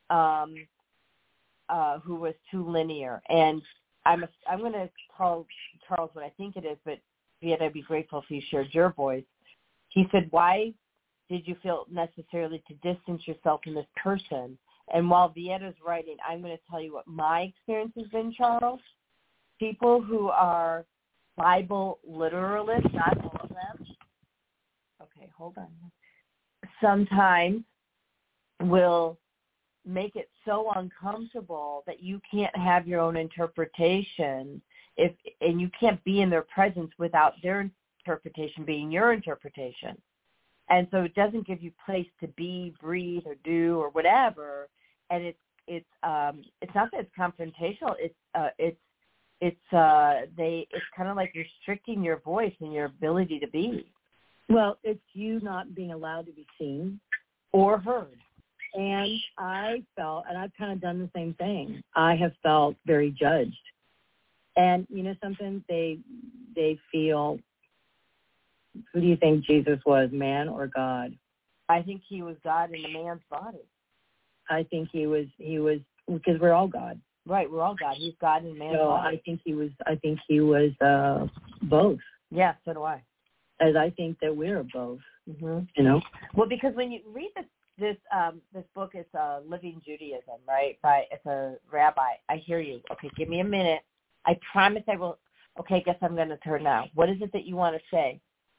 who was too linear. And I'm going to tell Charles what I think it is, but Vieta, I'd be grateful if you shared your voice. He said, why did you feel necessarily to distance yourself from this person? And while Vieta's writing, I'm going to tell you what my experience has been, Charles. People who are Bible literalists, not all of them. Okay, hold on. Sometimes will make it so uncomfortable that you can't have your own interpretation and you can't be in their presence without their interpretation being your interpretation. And so it doesn't give you place to be, breathe, or do, or whatever. And it's not that it's confrontational. It's kind of like restricting your voice and your ability to be. Well, it's you not being allowed to be seen or heard. And I felt, and I've kind of done the same thing. I have felt very judged. And you know something? They feel, who do you think Jesus was, man or God? I think he was God in a man's body. I think he was because we're all God. Right, we're all God. He's God in a man's body. I think he was both. Yeah, so do I. As I think that we're both. Mm-hmm. You know. Well, because when you read this book, it's Living Judaism, right? It's a rabbi. I hear you. Okay, give me a minute. I promise I will. Okay, guess I'm going to turn now. What is it that you want to say?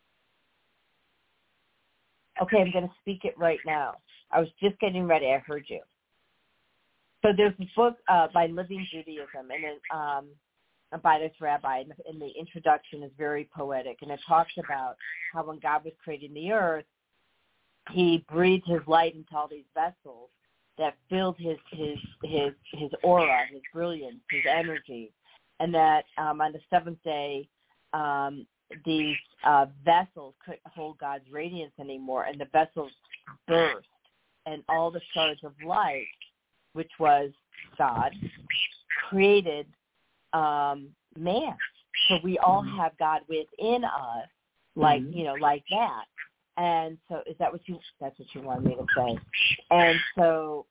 Okay, I'm going to speak it right now. I was just getting ready. I heard you. So there's this book by Living Judaism, and then by this rabbi, and the introduction is very poetic, and it talks about how when God was creating the earth, he breathed his light into all these vessels that filled his aura, his brilliance, his energy, and that on the seventh day, these vessels couldn't hold God's radiance anymore, and the vessels burst, and all the stars of light, which was God, created man. So we all have God within us, like like that. And so, that's what you wanted me to say. And so,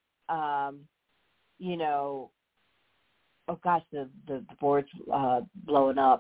oh gosh, the board's blowing up.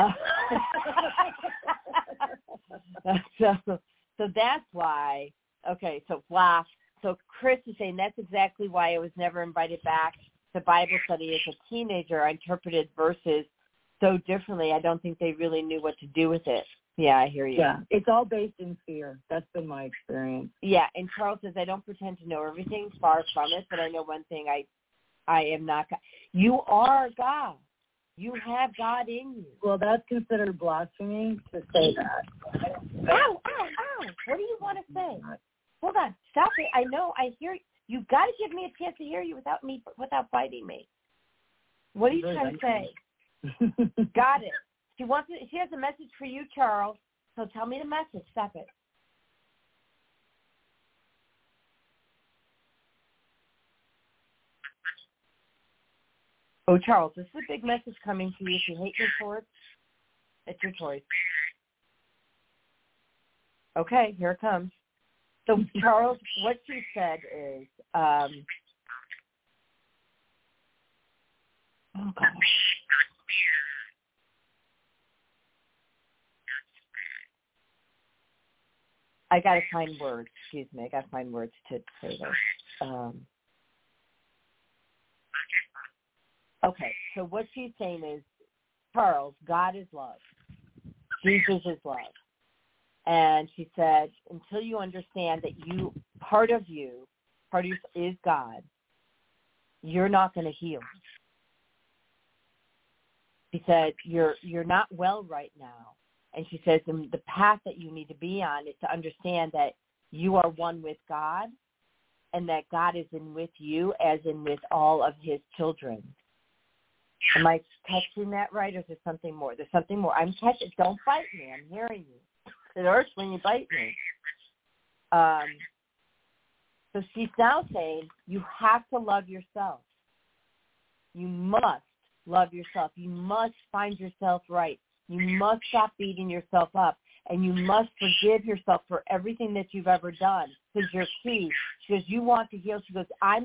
So that's why. Okay, so blah. So Chris is saying that's exactly why I was never invited back to Bible study as a teenager. I interpreted verses so differently. I don't think they really knew what to do with it. Yeah, I hear you. Yeah, it's all based in fear. That's been my experience. Yeah, and Charles says, I don't pretend to know everything, far from it, but I know one thing, I am not God. You are God. You have God in you. Well, that's considered blasphemy to say that. Ow. What do you want to say? Hold on. Stop it. I know. I hear you. You've got to give me a chance to hear you without biting me. What are you trying to say? Got it. She has a message for you, Charles. So tell me the message. Stop it. Oh, Charles, this is a big message coming to you. If you hate me for it, it's your choice. Okay, here it comes. So, Charles, what she said is, oh, gosh. I got to find words. Excuse me. I got to find words to say this. Okay, so what she's saying is, Charles, God is love. Jesus is love. And she said, until you understand that part of you is God, you're not going to heal. She said, you're not well right now. And she says, the path that you need to be on is to understand that you are one with God and that God is in with you as in with all of his children. Am I catching that right, or is there something more? There's something more. I'm catching. Don't bite me. I'm hearing you. It hurts when you bite me. So she's now saying you have to love yourself. You must love yourself. You must find yourself right. You must stop beating yourself up. And you must forgive yourself for everything that you've ever done, because you're key. She goes, you want to heal. She goes,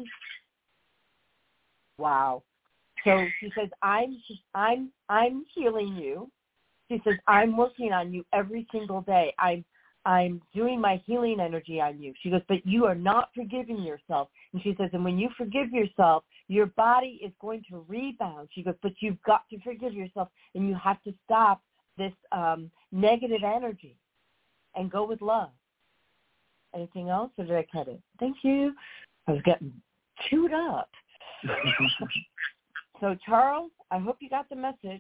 wow. So she says, I'm healing you. She says, I'm working on you every single day. I'm doing my healing energy on you. She goes, but you are not forgiving yourself. And she says, and when you forgive yourself, your body is going to rebound. She goes, but you've got to forgive yourself, and you have to stop this negative energy and go with love. Anything else, or did I cut it? Thank you. I was getting chewed up. So, Charles, I hope you got the message.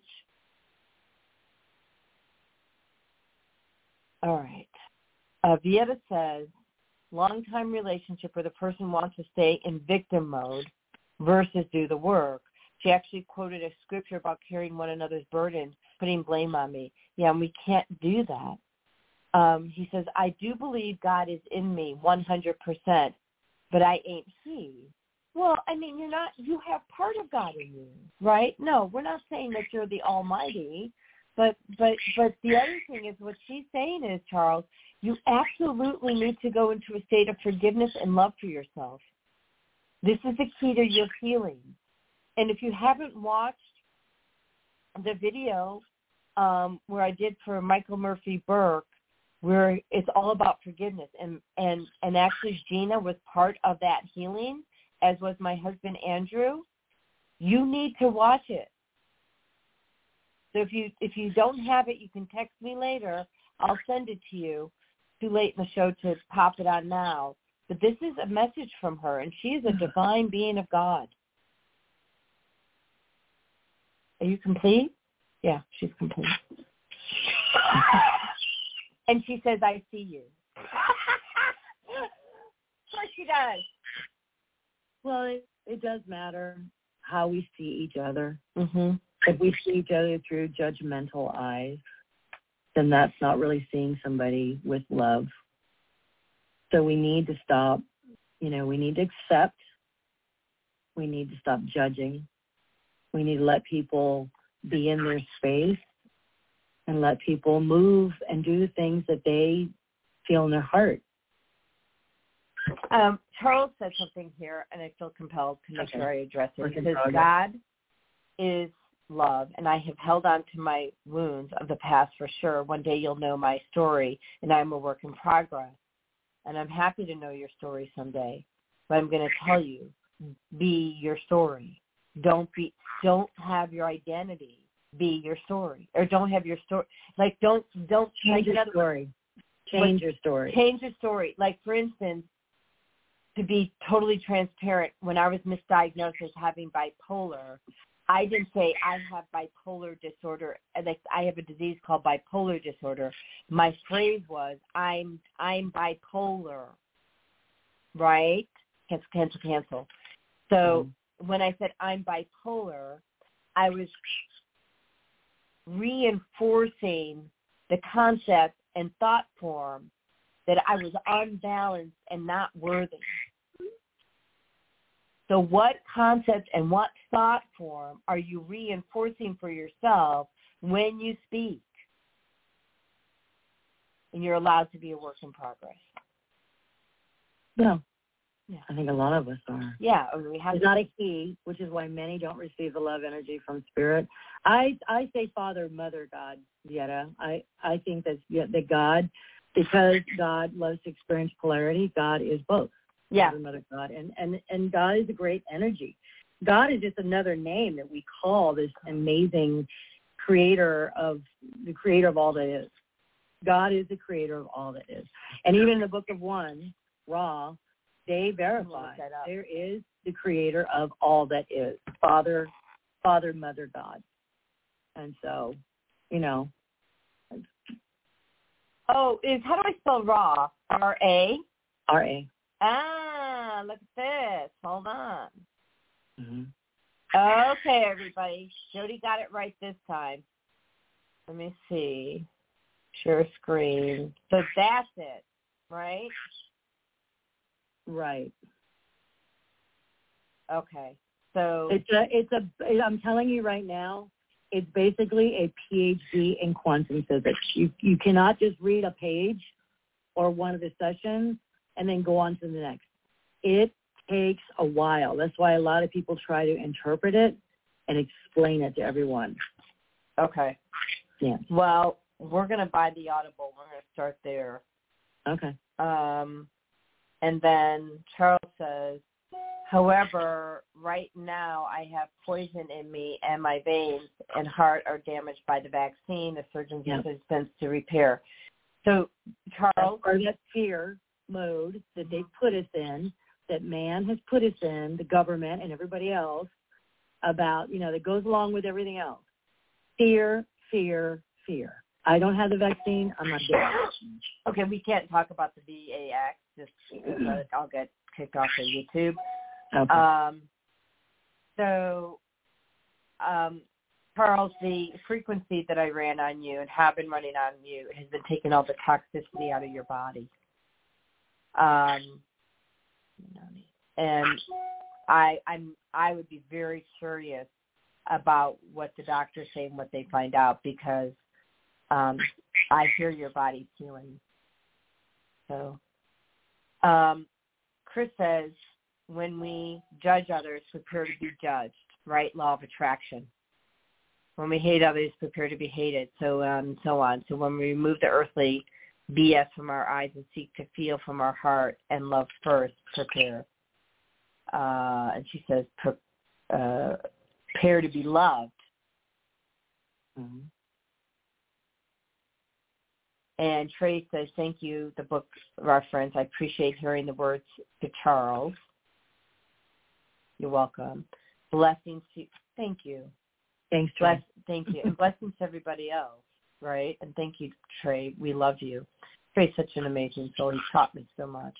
All right. Vieta says, long-time relationship where the person wants to stay in victim mode versus do the work. She actually quoted a scripture about carrying one another's burden, putting blame on me. Yeah, and we can't do that. He says, I do believe God is in me 100%, but I ain't he. Well, I mean, you have part of God in you, right? No, we're not saying that you're the Almighty, but the other thing is what she's saying is, Charles, you absolutely need to go into a state of forgiveness and love for yourself. This is the key to your healing. And if you haven't watched the video where I did for Michael Murphy Burke, where it's all about forgiveness, and actually Gina was part of that healing, as was my husband Andrew, you need to watch it. So if you don't have it, you can text me later. I'll send it to you. Too late in the show to pop it on now. But this is a message from her, and she is a divine being of God. Are you complete? Yeah, she's complete. And she says, I see you. Of course she does. Well, it does matter how we see each other. Mm-hmm. If we see each other through judgmental eyes, then that's not really seeing somebody with love. So we need to stop, we need to accept. We need to stop judging. We need to let people be in their space and let people move and do the things that they feel in their heart. Charles said something here, and I feel compelled to make sure I address it. He says, progress. God is love, and I have held on to my wounds of the past for sure. One day you'll know my story, and I'm a work in progress. And I'm happy to know your story someday. But I'm going to tell you, be your story. Don't have your identity be your story, or don't have your story. Like, don't change your story. Change your story. Change your story. Like, for instance, to be totally transparent, when I was misdiagnosed as having bipolar, I didn't say I have bipolar disorder. Like, I have a disease called bipolar disorder. My phrase was, I'm bipolar, right? Cancel. So when I said I'm bipolar, I was reinforcing the concept and thought form that I was unbalanced and not worthy. So what concept and what thought form are you reinforcing for yourself when you speak? And you're allowed to be a work in progress. Yeah. I think a lot of us are. Yeah. We have it's not a key, which is why many don't receive the love energy from Spirit. I say Father, Mother, God, Vieta. I think that God, because God loves to experience polarity, God is both. Yeah. Father, Mother, God. And God is a great energy. God is just another name that we call this amazing creator of all that is. God is the creator of all that is. And even in the book of 1, Ra, they verify there is the creator of all that is. Father, Mother, God. And so, Oh, how do I spell Ra? R-A? R-A. Ah, look at this. Hold on. Mm-hmm. Okay, everybody. Jody got it right this time. Let me see. Share screen. So that's it, right? Right. Okay. So I'm telling you right now, it's basically a PhD in quantum physics. You cannot just read a page or one of the sessions and then go on to the next. It takes a while. That's why a lot of people try to interpret it and explain it to everyone. Okay. Yeah. Well, we're going to buy the Audible. We're going to start there. Okay. And then Charles says, however, right now I have poison in me and my veins and heart are damaged by the vaccine. The surgeon's assistance to repair. So, Charles, or that fear mode that they put us in, that man has put us in, the government and everybody else, about, that goes along with everything else. Fear, fear, fear. I don't have the vaccine. I'm not getting it. Okay, we can't talk about the VAX just because I'll get kicked off of YouTube. Okay. Charles, the frequency that I ran on you and have been running on you has been taking all the toxicity out of your body. And I would be very curious about what the doctors say and what they find out, because I hear your body's healing. So, Chris says, when we judge others, prepare to be judged, right? Law of attraction. When we hate others, prepare to be hated, so on and so on. So when we remove the earthly BS from our eyes and seek to feel from our heart and love first, prepare. And she says, prepare to be loved. Mm-hmm. And Trey says, thank you, the book reference. I appreciate hearing the words to Charles. You're welcome. Blessings to you. Thank you. Thanks, Trey. Thank you. And blessings to everybody else, right? And thank you, Trey. We love you. Trey's such an amazing soul. He taught me so much.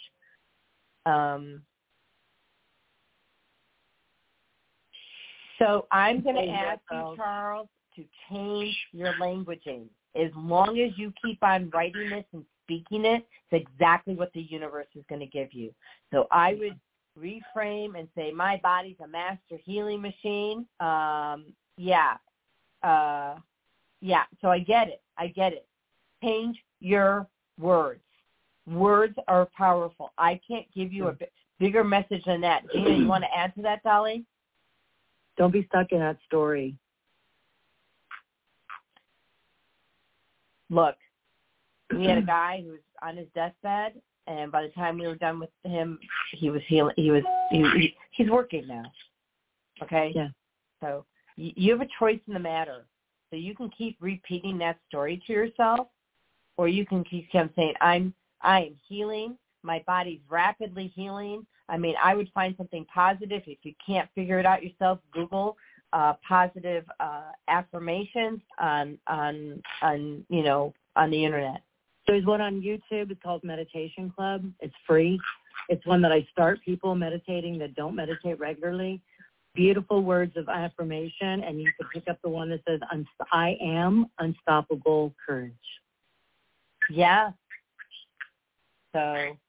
So I'm going to ask you, Charles, to change your languaging. As long as you keep on writing this and speaking it, it's exactly what the universe is going to give you. So I would reframe and say, my body's a master healing machine. So I get it. Change your words. Words are powerful. I can't give you a bigger message than that. Gina, you want to add to that, Dolly? Don't be stuck in that story. Look, we had a guy who was on his deathbed, and by the time we were done with him, he was healing. He's working now. Okay? Yeah. So you have a choice in the matter. So you can keep repeating that story to yourself, or you can keep saying, I am healing. My body's rapidly healing. I mean, I would find something positive. If you can't figure it out yourself, Google positive affirmations on the internet. There's one on YouTube. It's called Meditation Club. It's free. It's one that I start people meditating that don't meditate regularly. Beautiful words of affirmation, and you can pick up the one that says, I am unstoppable courage. Yeah. So,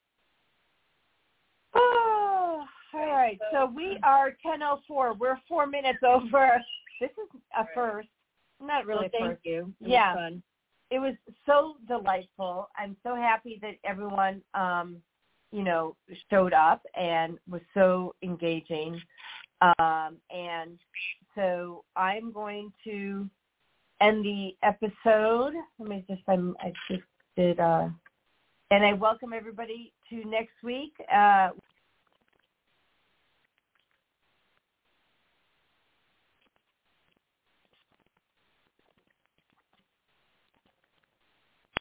all right. So we are 10:04. We're 4 minutes over. This is a first. Not really thank first. you. It was fun. It was so delightful. I'm so happy that everyone, showed up and was so engaging. And so I'm going to end the episode. And I welcome everybody to next week.